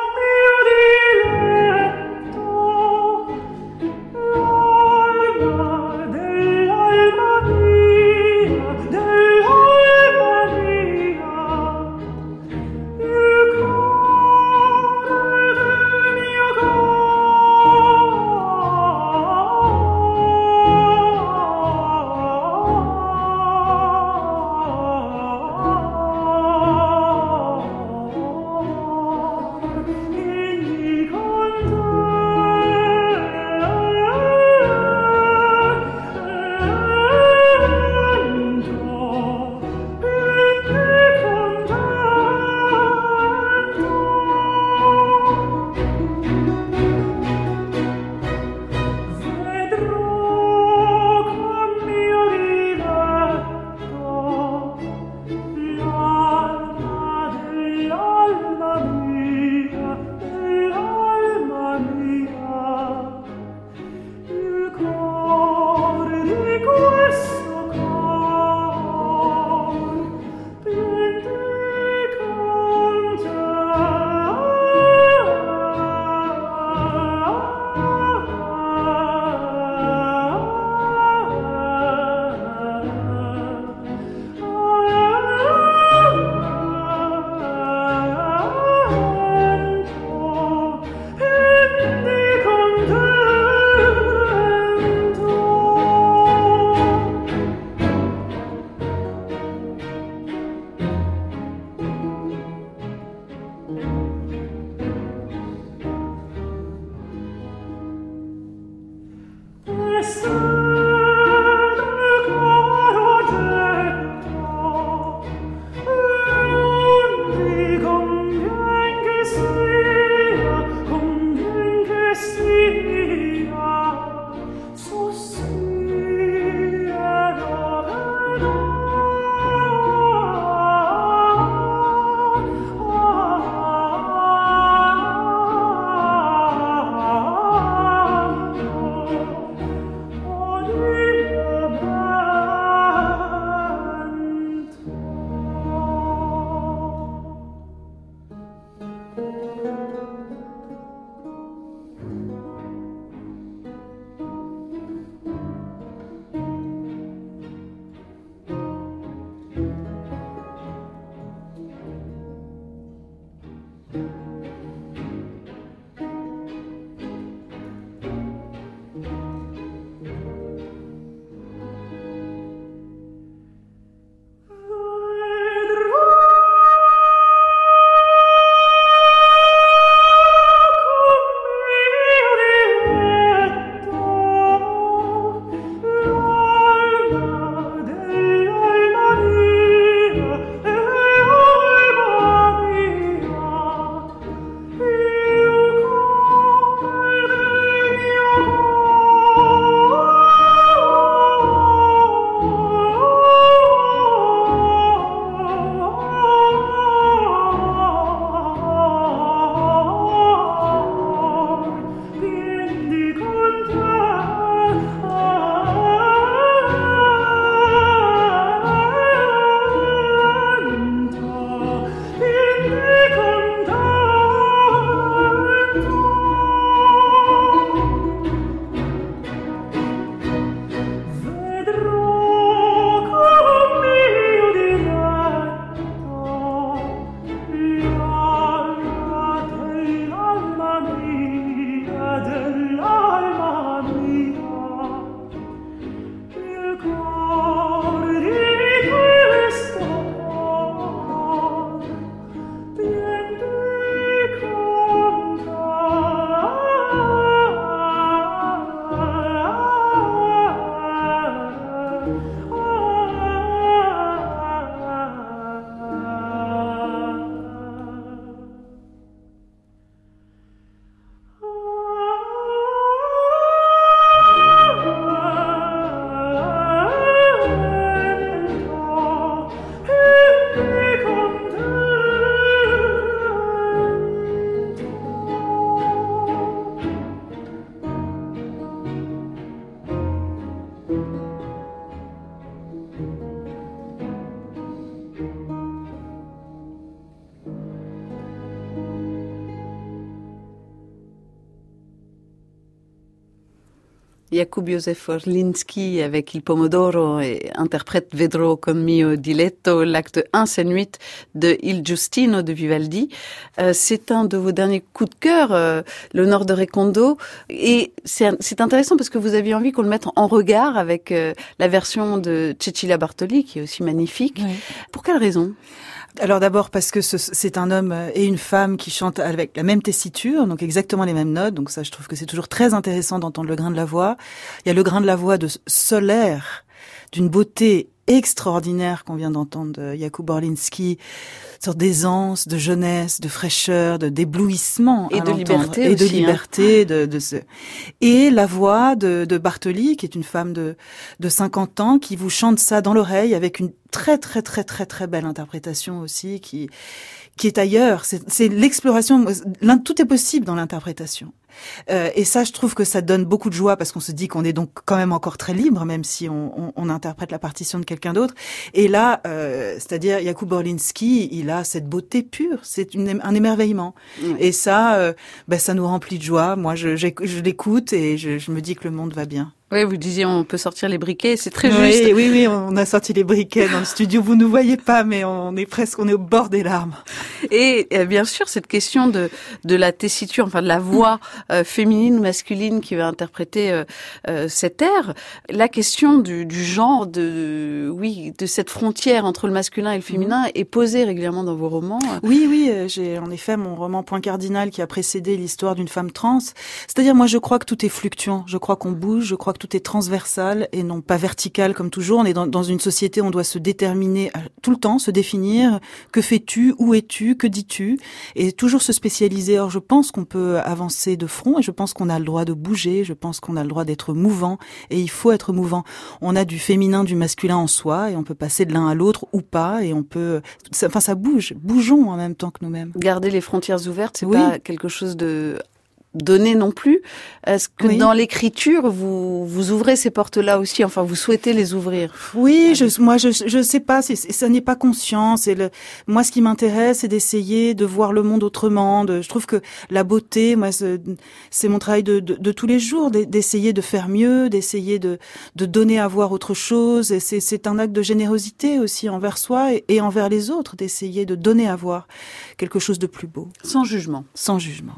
Vedrò con mio diletto l'alba Jakub Józef Orlinski avec Il Pomodoro et interprète Vedrò con mio diletto, l'acte 1, scène 8 de Il Giustino de Vivaldi. C'est un de vos derniers coups de cœur, l'Honneur de Recondo. Et c'est intéressant parce que vous aviez envie qu'on le mette en regard avec la version de Cecilia Bartoli, qui est aussi magnifique. Oui. Pour quelle raison ? Alors d'abord parce que c'est un homme et une femme qui chantent avec la même tessiture, donc exactement les mêmes notes. Donc ça, je trouve que c'est toujours très intéressant d'entendre le grain de la voix. Il y a le grain de la voix de solaire, d'une beauté extraordinaire qu'on vient d'entendre de Jakub Orlinski, une sorte d'aisance, de jeunesse, de fraîcheur, d'éblouissement et de liberté et aussi, de liberté, et la voix de Bartoli, qui est une femme de 50 ans, qui vous chante ça dans l'oreille avec une très très très très très belle interprétation aussi, qui est ailleurs. C'est l'exploration. Tout est possible dans l'interprétation. Et ça, je trouve que ça donne beaucoup de joie parce qu'on se dit qu'on est donc quand même encore très libre, même si on interprète la partition de quelqu'un d'autre. Et là, c'est-à-dire Jakub Orlinski, il a cette beauté pure, c'est un émerveillement. Et ça, ça nous remplit de joie. Moi, je l'écoute et je me dis que le monde va bien. Oui, vous disiez on peut sortir les briquets, c'est très juste. Oui, on a sorti les briquets dans le studio. Vous ne voyez pas, mais on est au bord des larmes. Et bien sûr, cette question de la tessiture, enfin de la voix féminine ou masculine qui va interpréter cet air, la question du genre, de cette frontière entre le masculin et le féminin est posée régulièrement dans vos romans. Oui, j'ai en effet mon roman Point cardinal qui a précédé l'histoire d'une femme trans. C'est-à-dire, moi, je crois que tout est fluctuant. Je crois qu'on bouge. Je crois que tout est transversal et non pas vertical comme toujours. On est dans une société où on doit se déterminer tout le temps, se définir. Que fais-tu? Où es-tu? Que dis-tu? Et toujours se spécialiser. Or, je pense qu'on peut avancer de front et je pense qu'on a le droit de bouger. Je pense qu'on a le droit d'être mouvant et il faut être mouvant. On a du féminin, du masculin en soi et on peut passer de l'un à l'autre ou pas et on peut... ça bouge. Bougeons en même temps que nous-mêmes. Garder les frontières ouvertes, c'est pas quelque chose de... donné non plus. Est-ce que dans l'écriture, vous ouvrez ces portes-là aussi? Enfin, vous souhaitez les ouvrir? Oui, je sais pas. Ça n'est pas conscient. Moi, ce qui m'intéresse, c'est d'essayer de voir le monde autrement. Je trouve que la beauté, moi, c'est mon travail de tous les jours, d'essayer de faire mieux, d'essayer de donner à voir autre chose. Et c'est un acte de générosité aussi envers soi et envers les autres, d'essayer de donner à voir quelque chose de plus beau. Sans jugement. Sans jugement.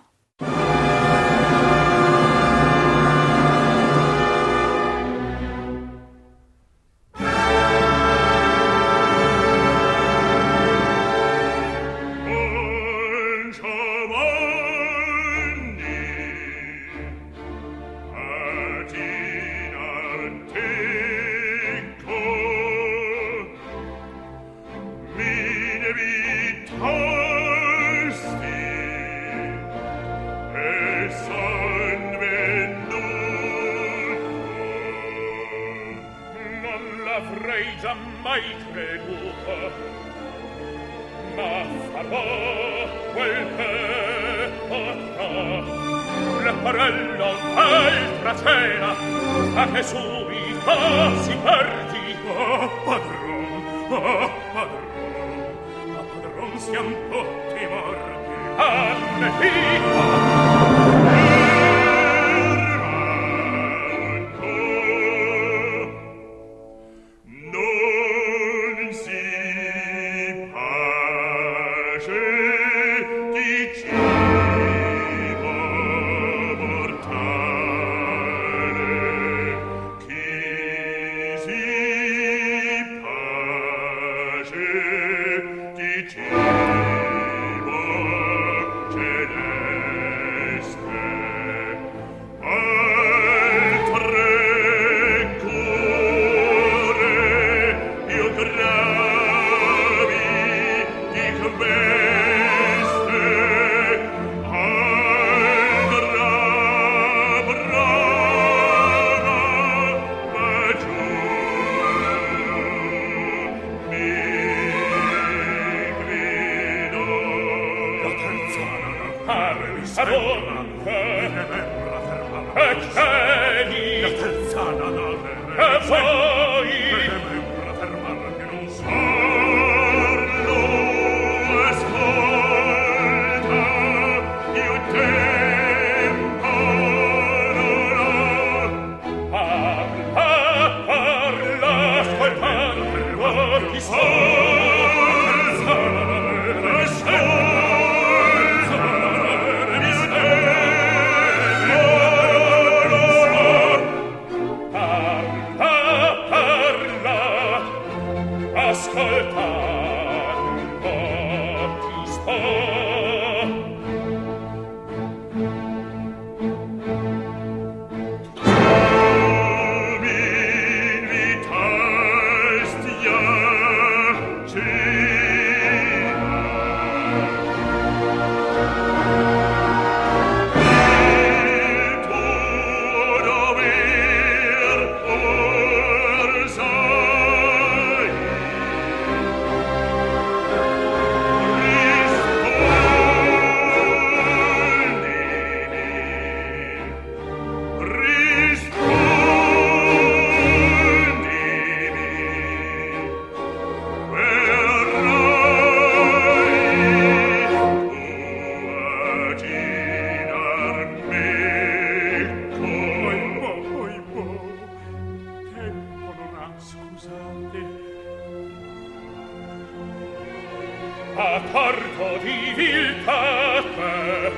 a torto di viltate,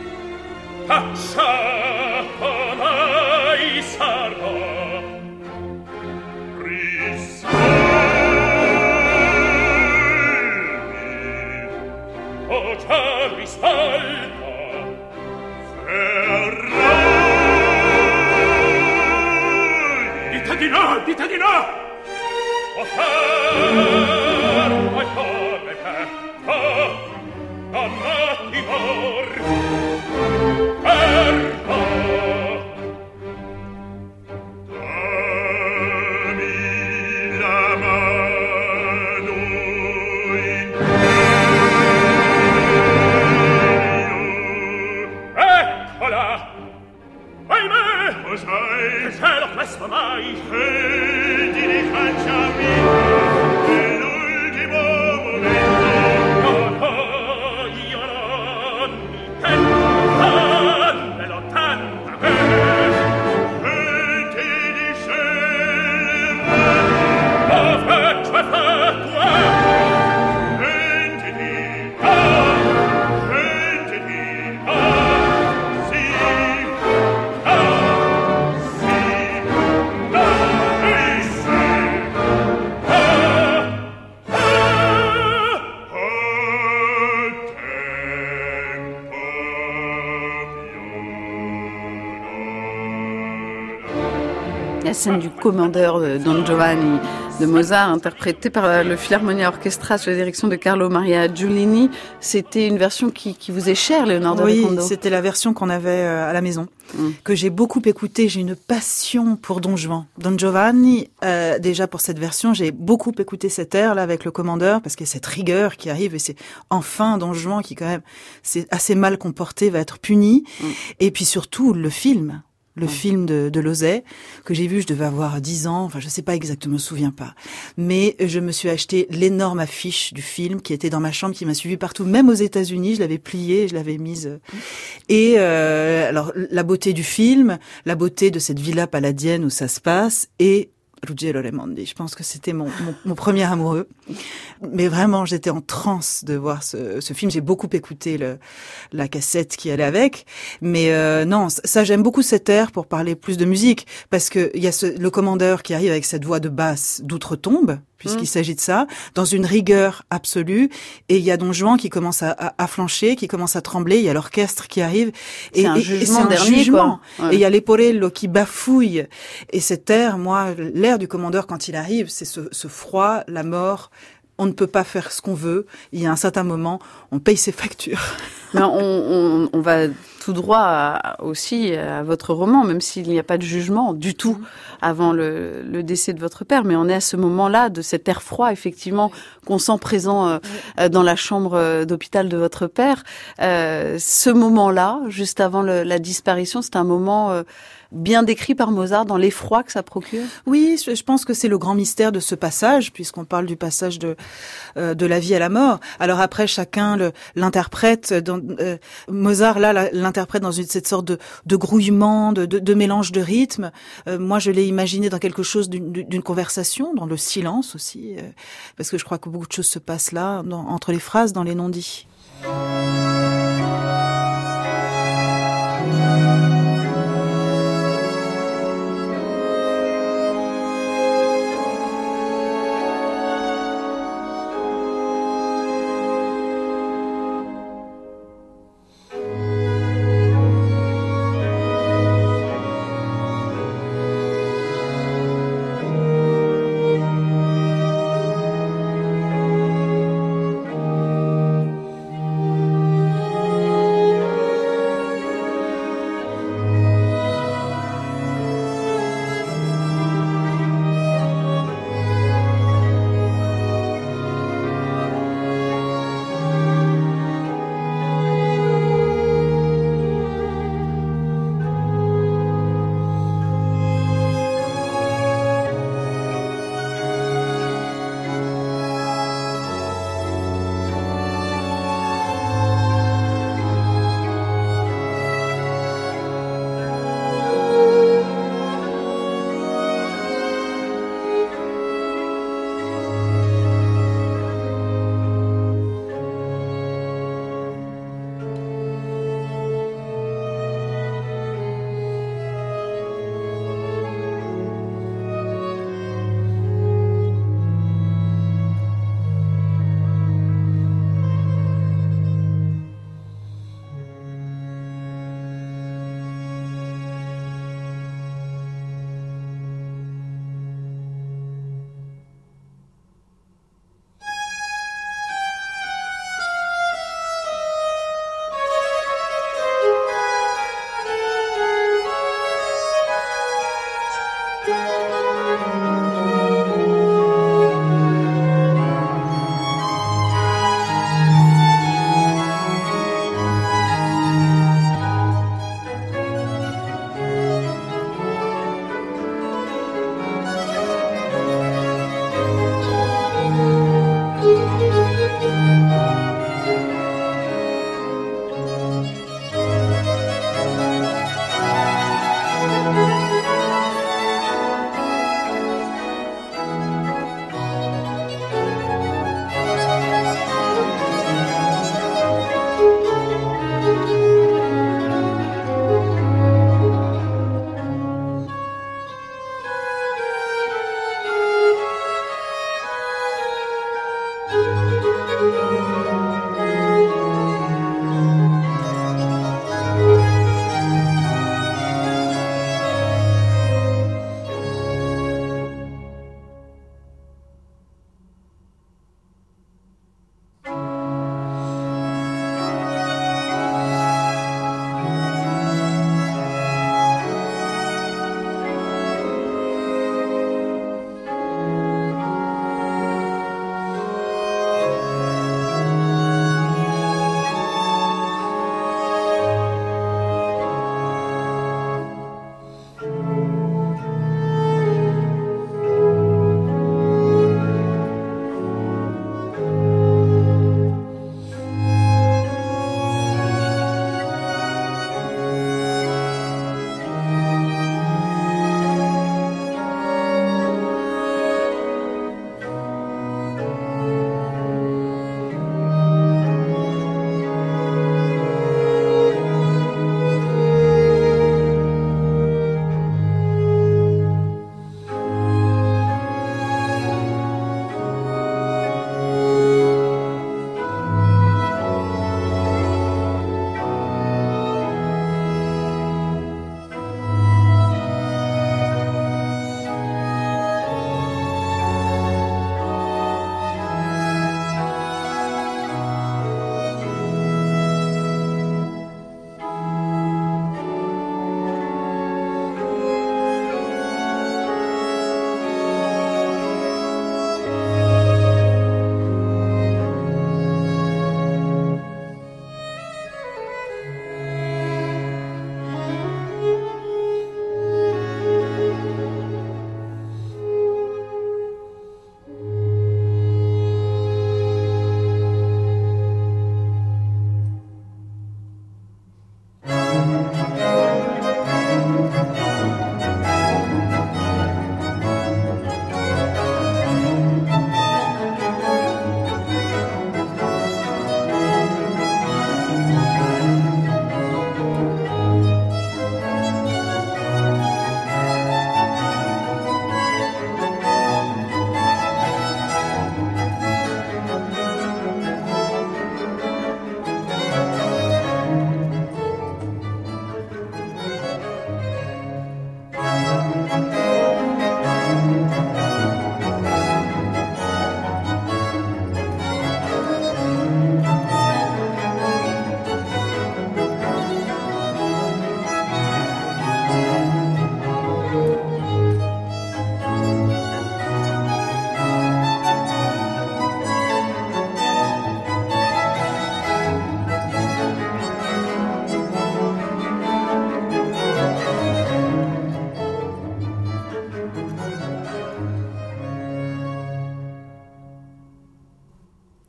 cacciato mai sarò. Risolvi, o già risalta, ferrai. Dite di no, dite di no! O fermo e come te, dannati mor, fermo. Dammi la mano in meglio. Eccola! Ahimè! Cos'hai? Che cielo questo mai? E diligenziami nell'ultimo momento. No, io non mi tento, dammelo tanta me. Senti di scegliere, la faccia è fatta. Sentiti, sentiti, sì, La scène du commandeur de Don Giovanni de Mozart, interprétée par le Philharmonia Orchestra sous la direction de Carlo Maria Giulini. C'était une version qui vous est chère, Léonore de Recondo. Oui, c'était la version qu'on avait à la maison, que j'ai beaucoup écoutée. J'ai une passion pour Don Juan. Don Giovanni, déjà pour cette version, j'ai beaucoup écouté cet air-là avec le commandeur, parce qu'il y a cette rigueur qui arrive, et c'est enfin Don Juan qui, quand même, c'est assez mal comporté, va être puni. Et puis surtout, le film. Le film de Lozay, que j'ai vu, je devais avoir 10 ans, enfin je sais pas exactement, je me souviens pas. Mais je me suis acheté l'énorme affiche du film qui était dans ma chambre, qui m'a suivi partout, même aux États-Unis, je l'avais pliée, je l'avais mise. Et alors la beauté du film, la beauté de cette villa palladienne où ça se passe, et Ruggiero Raimondi. Je pense que c'était mon premier amoureux. Mais vraiment, j'étais en transe de voir ce film. J'ai beaucoup écouté la cassette qui allait avec. Mais non, ça, j'aime beaucoup cet air pour parler plus de musique. Parce que il y a le commandeur qui arrive avec cette voix de basse d'outre-tombe, puisqu'il s'agit de ça, dans une rigueur absolue. Et il y a Don Juan qui commence à flancher, qui commence à trembler. Il y a l'orchestre qui arrive. C'est un jugement dernier, quoi. Ouais. Et il y a Leporello qui bafouille. Et cet air, moi, l'air du commandeur quand il arrive, c'est ce froid, la mort. On ne peut pas faire ce qu'on veut. Il y a un certain moment, on paye ses factures. Mais on va tout droit aussi à votre roman, même s'il n'y a pas de jugement du tout avant le décès de votre père. Mais on est à ce moment-là de cet air froid, effectivement, qu'on sent présent dans la chambre d'hôpital de votre père. Ce moment-là, juste avant la disparition, c'est un moment bien décrit par Mozart dans l'effroi que ça procure. Oui, je pense que c'est le grand mystère de ce passage, puisqu'on parle du passage de la vie à la mort. Alors après, chacun l'interprète. Mozart, là, l'interprète dans cette sorte de grouillement, de mélange de rythme. Moi, je l'ai imaginé dans quelque chose d'une conversation, dans le silence aussi, parce que je crois que beaucoup de choses se passent là, entre les phrases, dans les non-dits.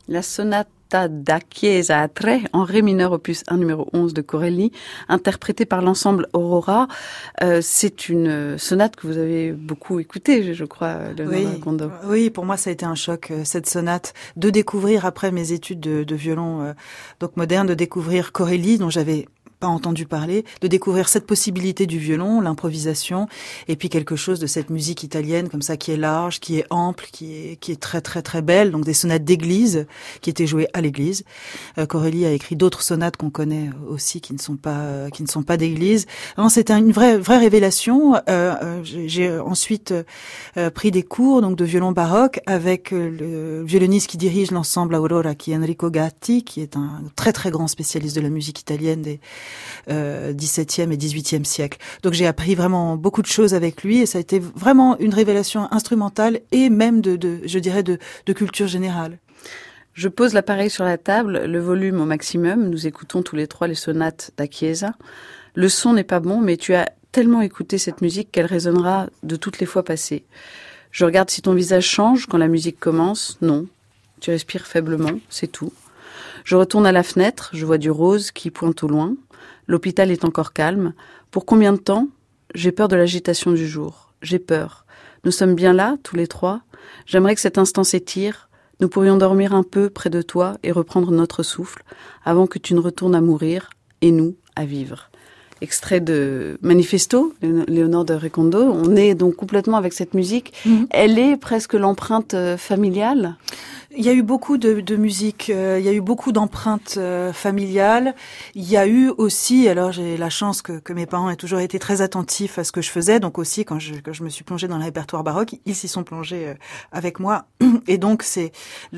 La sonata da Chiesa a tre en ré mineur opus 1 numéro 11 de Corelli, interprétée par l'ensemble Aurora. C'est une sonate que vous avez beaucoup écoutée, je crois, Leonardo Recondo. Oui, pour moi ça a été un choc, cette sonate, de découvrir après mes études de violon donc moderne, de découvrir Corelli, dont j'avais pas entendu parler, de découvrir cette possibilité du violon, l'improvisation, et puis quelque chose de cette musique italienne comme ça qui est large, qui est ample, qui est très très très belle, donc des sonates d'église qui étaient jouées à l'église. Corelli a écrit d'autres sonates qu'on connaît aussi qui ne sont pas d'église. C'était une vraie révélation. J'ai ensuite pris des cours donc de violon baroque avec le violoniste qui dirige l'ensemble Aurora, qui est Enrico Gatti, qui est un très très grand spécialiste de la musique italienne des XVIIe et XVIIIe siècle. Donc j'ai appris vraiment beaucoup de choses avec lui et ça a été vraiment une révélation instrumentale et même je dirais de culture générale. Je pose l'appareil sur la table, le volume au maximum. Nous écoutons tous les trois les sonates da Chiesa. Le son n'est pas bon, mais tu as tellement écouté cette musique qu'elle résonnera de toutes les fois passées. Je regarde si ton visage change quand la musique commence. Non. Tu respires faiblement, c'est tout. Je retourne à la fenêtre, je vois du rose qui pointe au loin. L'hôpital est encore calme. Pour combien de temps ? J'ai peur de l'agitation du jour. J'ai peur. Nous sommes bien là, tous les trois. J'aimerais que cet instant s'étire. Nous pourrions dormir un peu près de toi et reprendre notre souffle avant que tu ne retournes à mourir et nous à vivre. Extrait de Manifesto, Leonardo Recondo. On est donc complètement avec cette musique. Elle est presque l'empreinte familiale. Il y a eu beaucoup de musique, il y a eu beaucoup d'empreintes familiales. Il y a eu aussi, alors j'ai la chance que mes parents aient toujours été très attentifs à ce que je faisais, donc aussi quand je me suis plongée dans le répertoire baroque, ils s'y sont plongés avec moi. Et donc c'est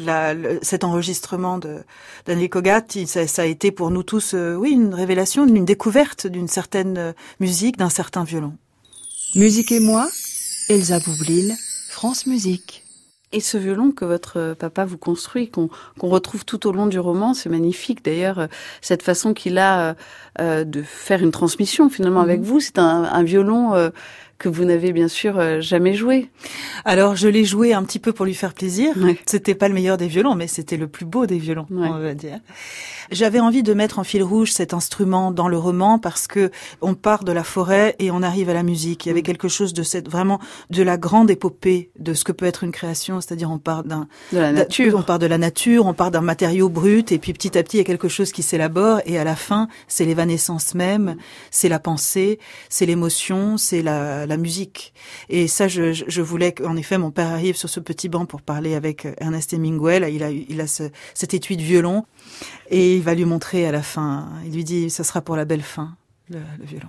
cet enregistrement d'Enrico Gatti, ça a été pour nous tous, une révélation, une découverte d'une certaine musique, d'un certain violon. Musique et moi, Elsa Boublil, France Musique. Et ce violon que votre papa vous construit, qu'on retrouve tout au long du roman, c'est magnifique. D'ailleurs, cette façon qu'il a de faire une transmission finalement avec vous, c'est un violon que vous n'avez bien sûr jamais joué. Alors, je l'ai joué un petit peu pour lui faire plaisir. Ouais. C'était pas le meilleur des violons, mais c'était le plus beau des violons, Ouais. on va dire. J'avais envie de mettre en fil rouge cet instrument dans le roman parce que on part de la forêt et on arrive à la musique. Il y avait quelque chose de vraiment de la grande épopée de ce que peut être une création, c'est-à-dire on part de la nature, on part de la nature, on part d'un matériau brut et puis petit à petit il y a quelque chose qui s'élabore et à la fin c'est l'évanescence même, c'est la pensée, c'est l'émotion, c'est la musique. Et ça je voulais qu'en effet mon père arrive sur ce petit banc pour parler avec Ernest Hemingway. Là, il a cet étui de violon et il va lui montrer à la fin. Il lui dit ça sera pour la belle fin le violon.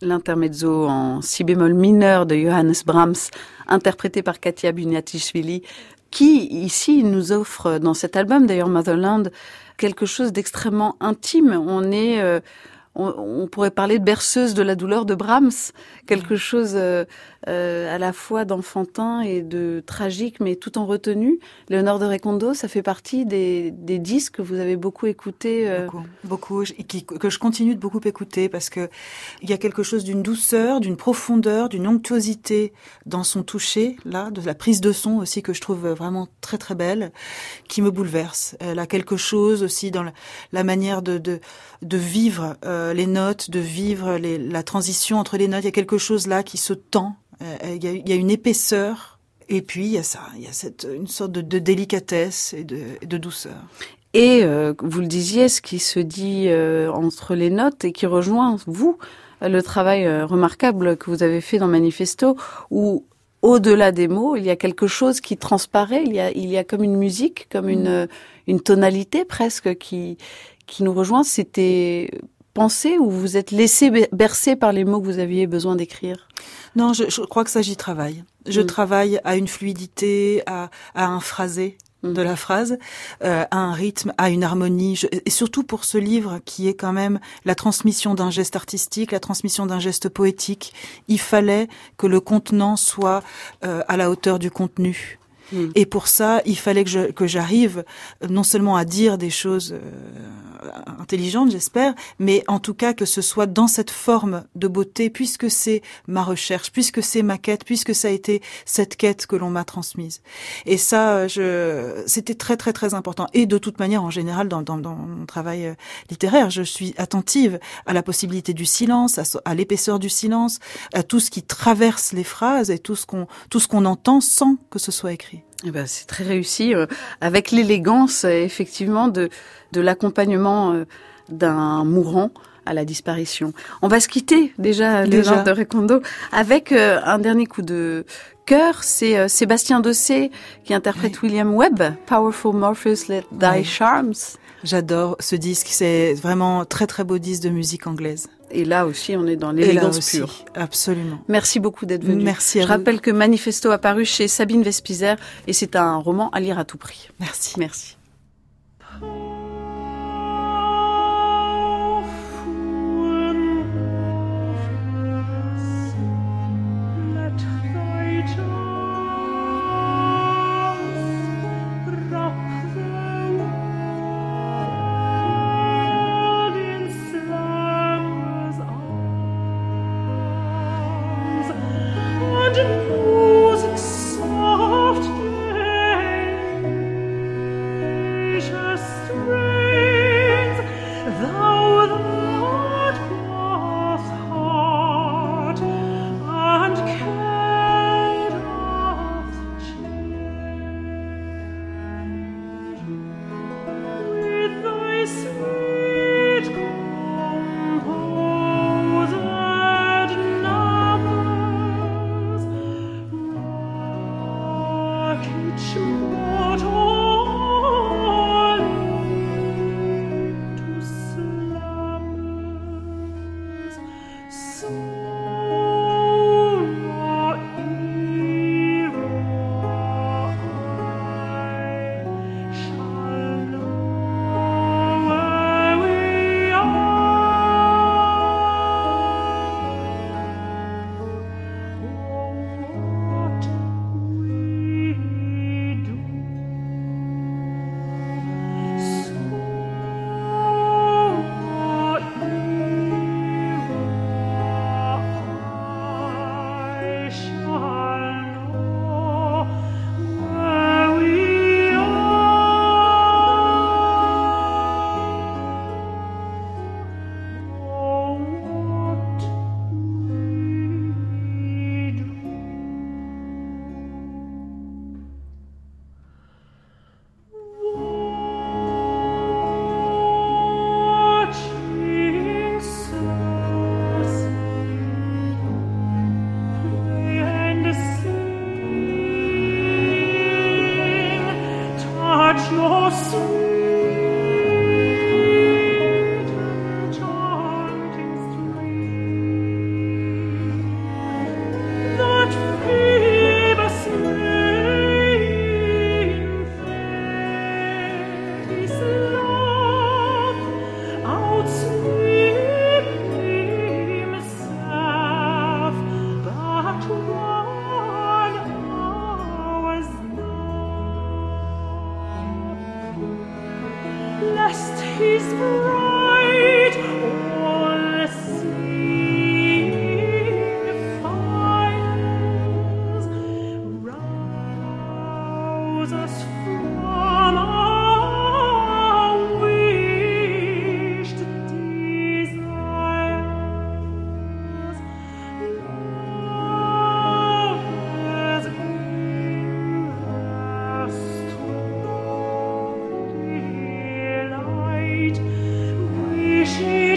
L'intermezzo en si bémol mineur de Johannes Brahms, interprété par Katia Buniatishvili, qui ici nous offre dans cet album, d'ailleurs Motherland, quelque chose d'extrêmement intime. On pourrait parler de berceuse de la douleur de Brahms, quelque chose à la fois d'enfantin et de tragique, mais tout en retenue. Léonore de Recondo, ça fait partie des disques que vous avez beaucoup écoutés. Beaucoup, que je continue de beaucoup écouter, parce que il y a quelque chose d'une douceur, d'une profondeur, d'une onctuosité dans son toucher, là, de la prise de son aussi que je trouve vraiment très très belle, qui me bouleverse. Elle a quelque chose aussi dans la manière de vivre les notes, de vivre la transition entre les notes. Il y a quelque chose là qui se tend. Il y a une épaisseur. Et puis il y a ça, une sorte de délicatesse et de douceur. Et vous le disiez, ce qui se dit entre les notes et qui rejoint vous, le travail remarquable que vous avez fait dans Manifesto, où au-delà des mots, il y a quelque chose qui transparaît. Il y a comme une musique, comme une tonalité presque qui nous rejoint. C'était pensé ou vous êtes laissé bercer par les mots que vous aviez besoin d'écrire? Non, je crois que ça, j'y travaille. Je travaille à une fluidité, à un phrasé de la phrase, à un rythme, à une harmonie. Et surtout pour ce livre qui est quand même la transmission d'un geste artistique, la transmission d'un geste poétique, il fallait que le contenant soit à la hauteur du contenu. Et pour ça, il fallait que j'arrive non seulement à dire des choses intelligentes, j'espère, mais en tout cas que ce soit dans cette forme de beauté, puisque c'est ma recherche, puisque c'est ma quête, puisque ça a été cette quête que l'on m'a transmise. Et ça, c'était très très très important. Et de toute manière, en général, dans mon travail littéraire, je suis attentive à la possibilité du silence, à l'épaisseur du silence, à tout ce qui traverse les phrases et tout ce qu'on entend sans que ce soit écrit. Eh ben, c'est très réussi, avec l'élégance, effectivement, de l'accompagnement d'un mourant à la disparition. On va se quitter déjà, Léonore de Recondo, avec un dernier coup de cœur. C'est Sébastien Dossé qui interprète William Webb, Powerful Morpheus Let Thy Charms. J'adore ce disque, c'est vraiment très très beau disque de musique anglaise. Et là aussi, on est dans l'élégance pure. Absolument. Merci beaucoup d'être venu. Merci à vous. Je rappelle que Manifesto a paru chez Sabine Vespizer et c'est un roman à lire à tout prix. Merci. Merci. Music soft day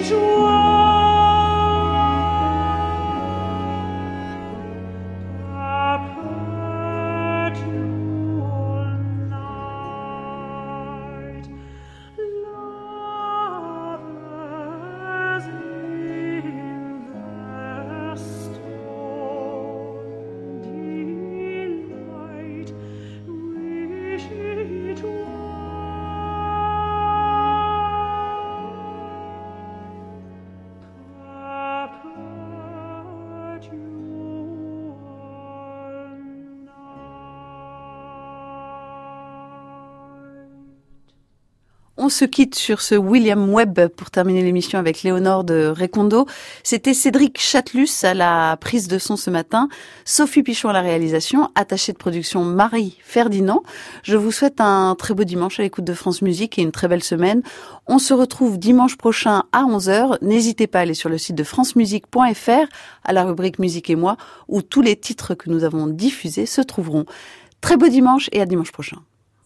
On se quitte sur ce William Webb pour terminer l'émission avec Léonore de Recondo. C'était Cédric Chatelus à la prise de son ce matin, Sophie Pichon à la réalisation, attachée de production Marie Ferdinand. Je vous souhaite un très beau dimanche à l'écoute de France Musique et une très belle semaine. On se retrouve dimanche prochain à 11h. N'hésitez pas à aller sur le site de francemusique.fr à la rubrique Musique et moi où tous les titres que nous avons diffusés se trouveront. Très beau dimanche et à dimanche prochain.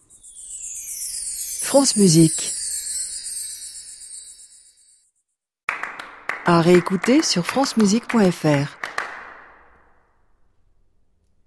France Musique. À réécouter sur francemusique.fr.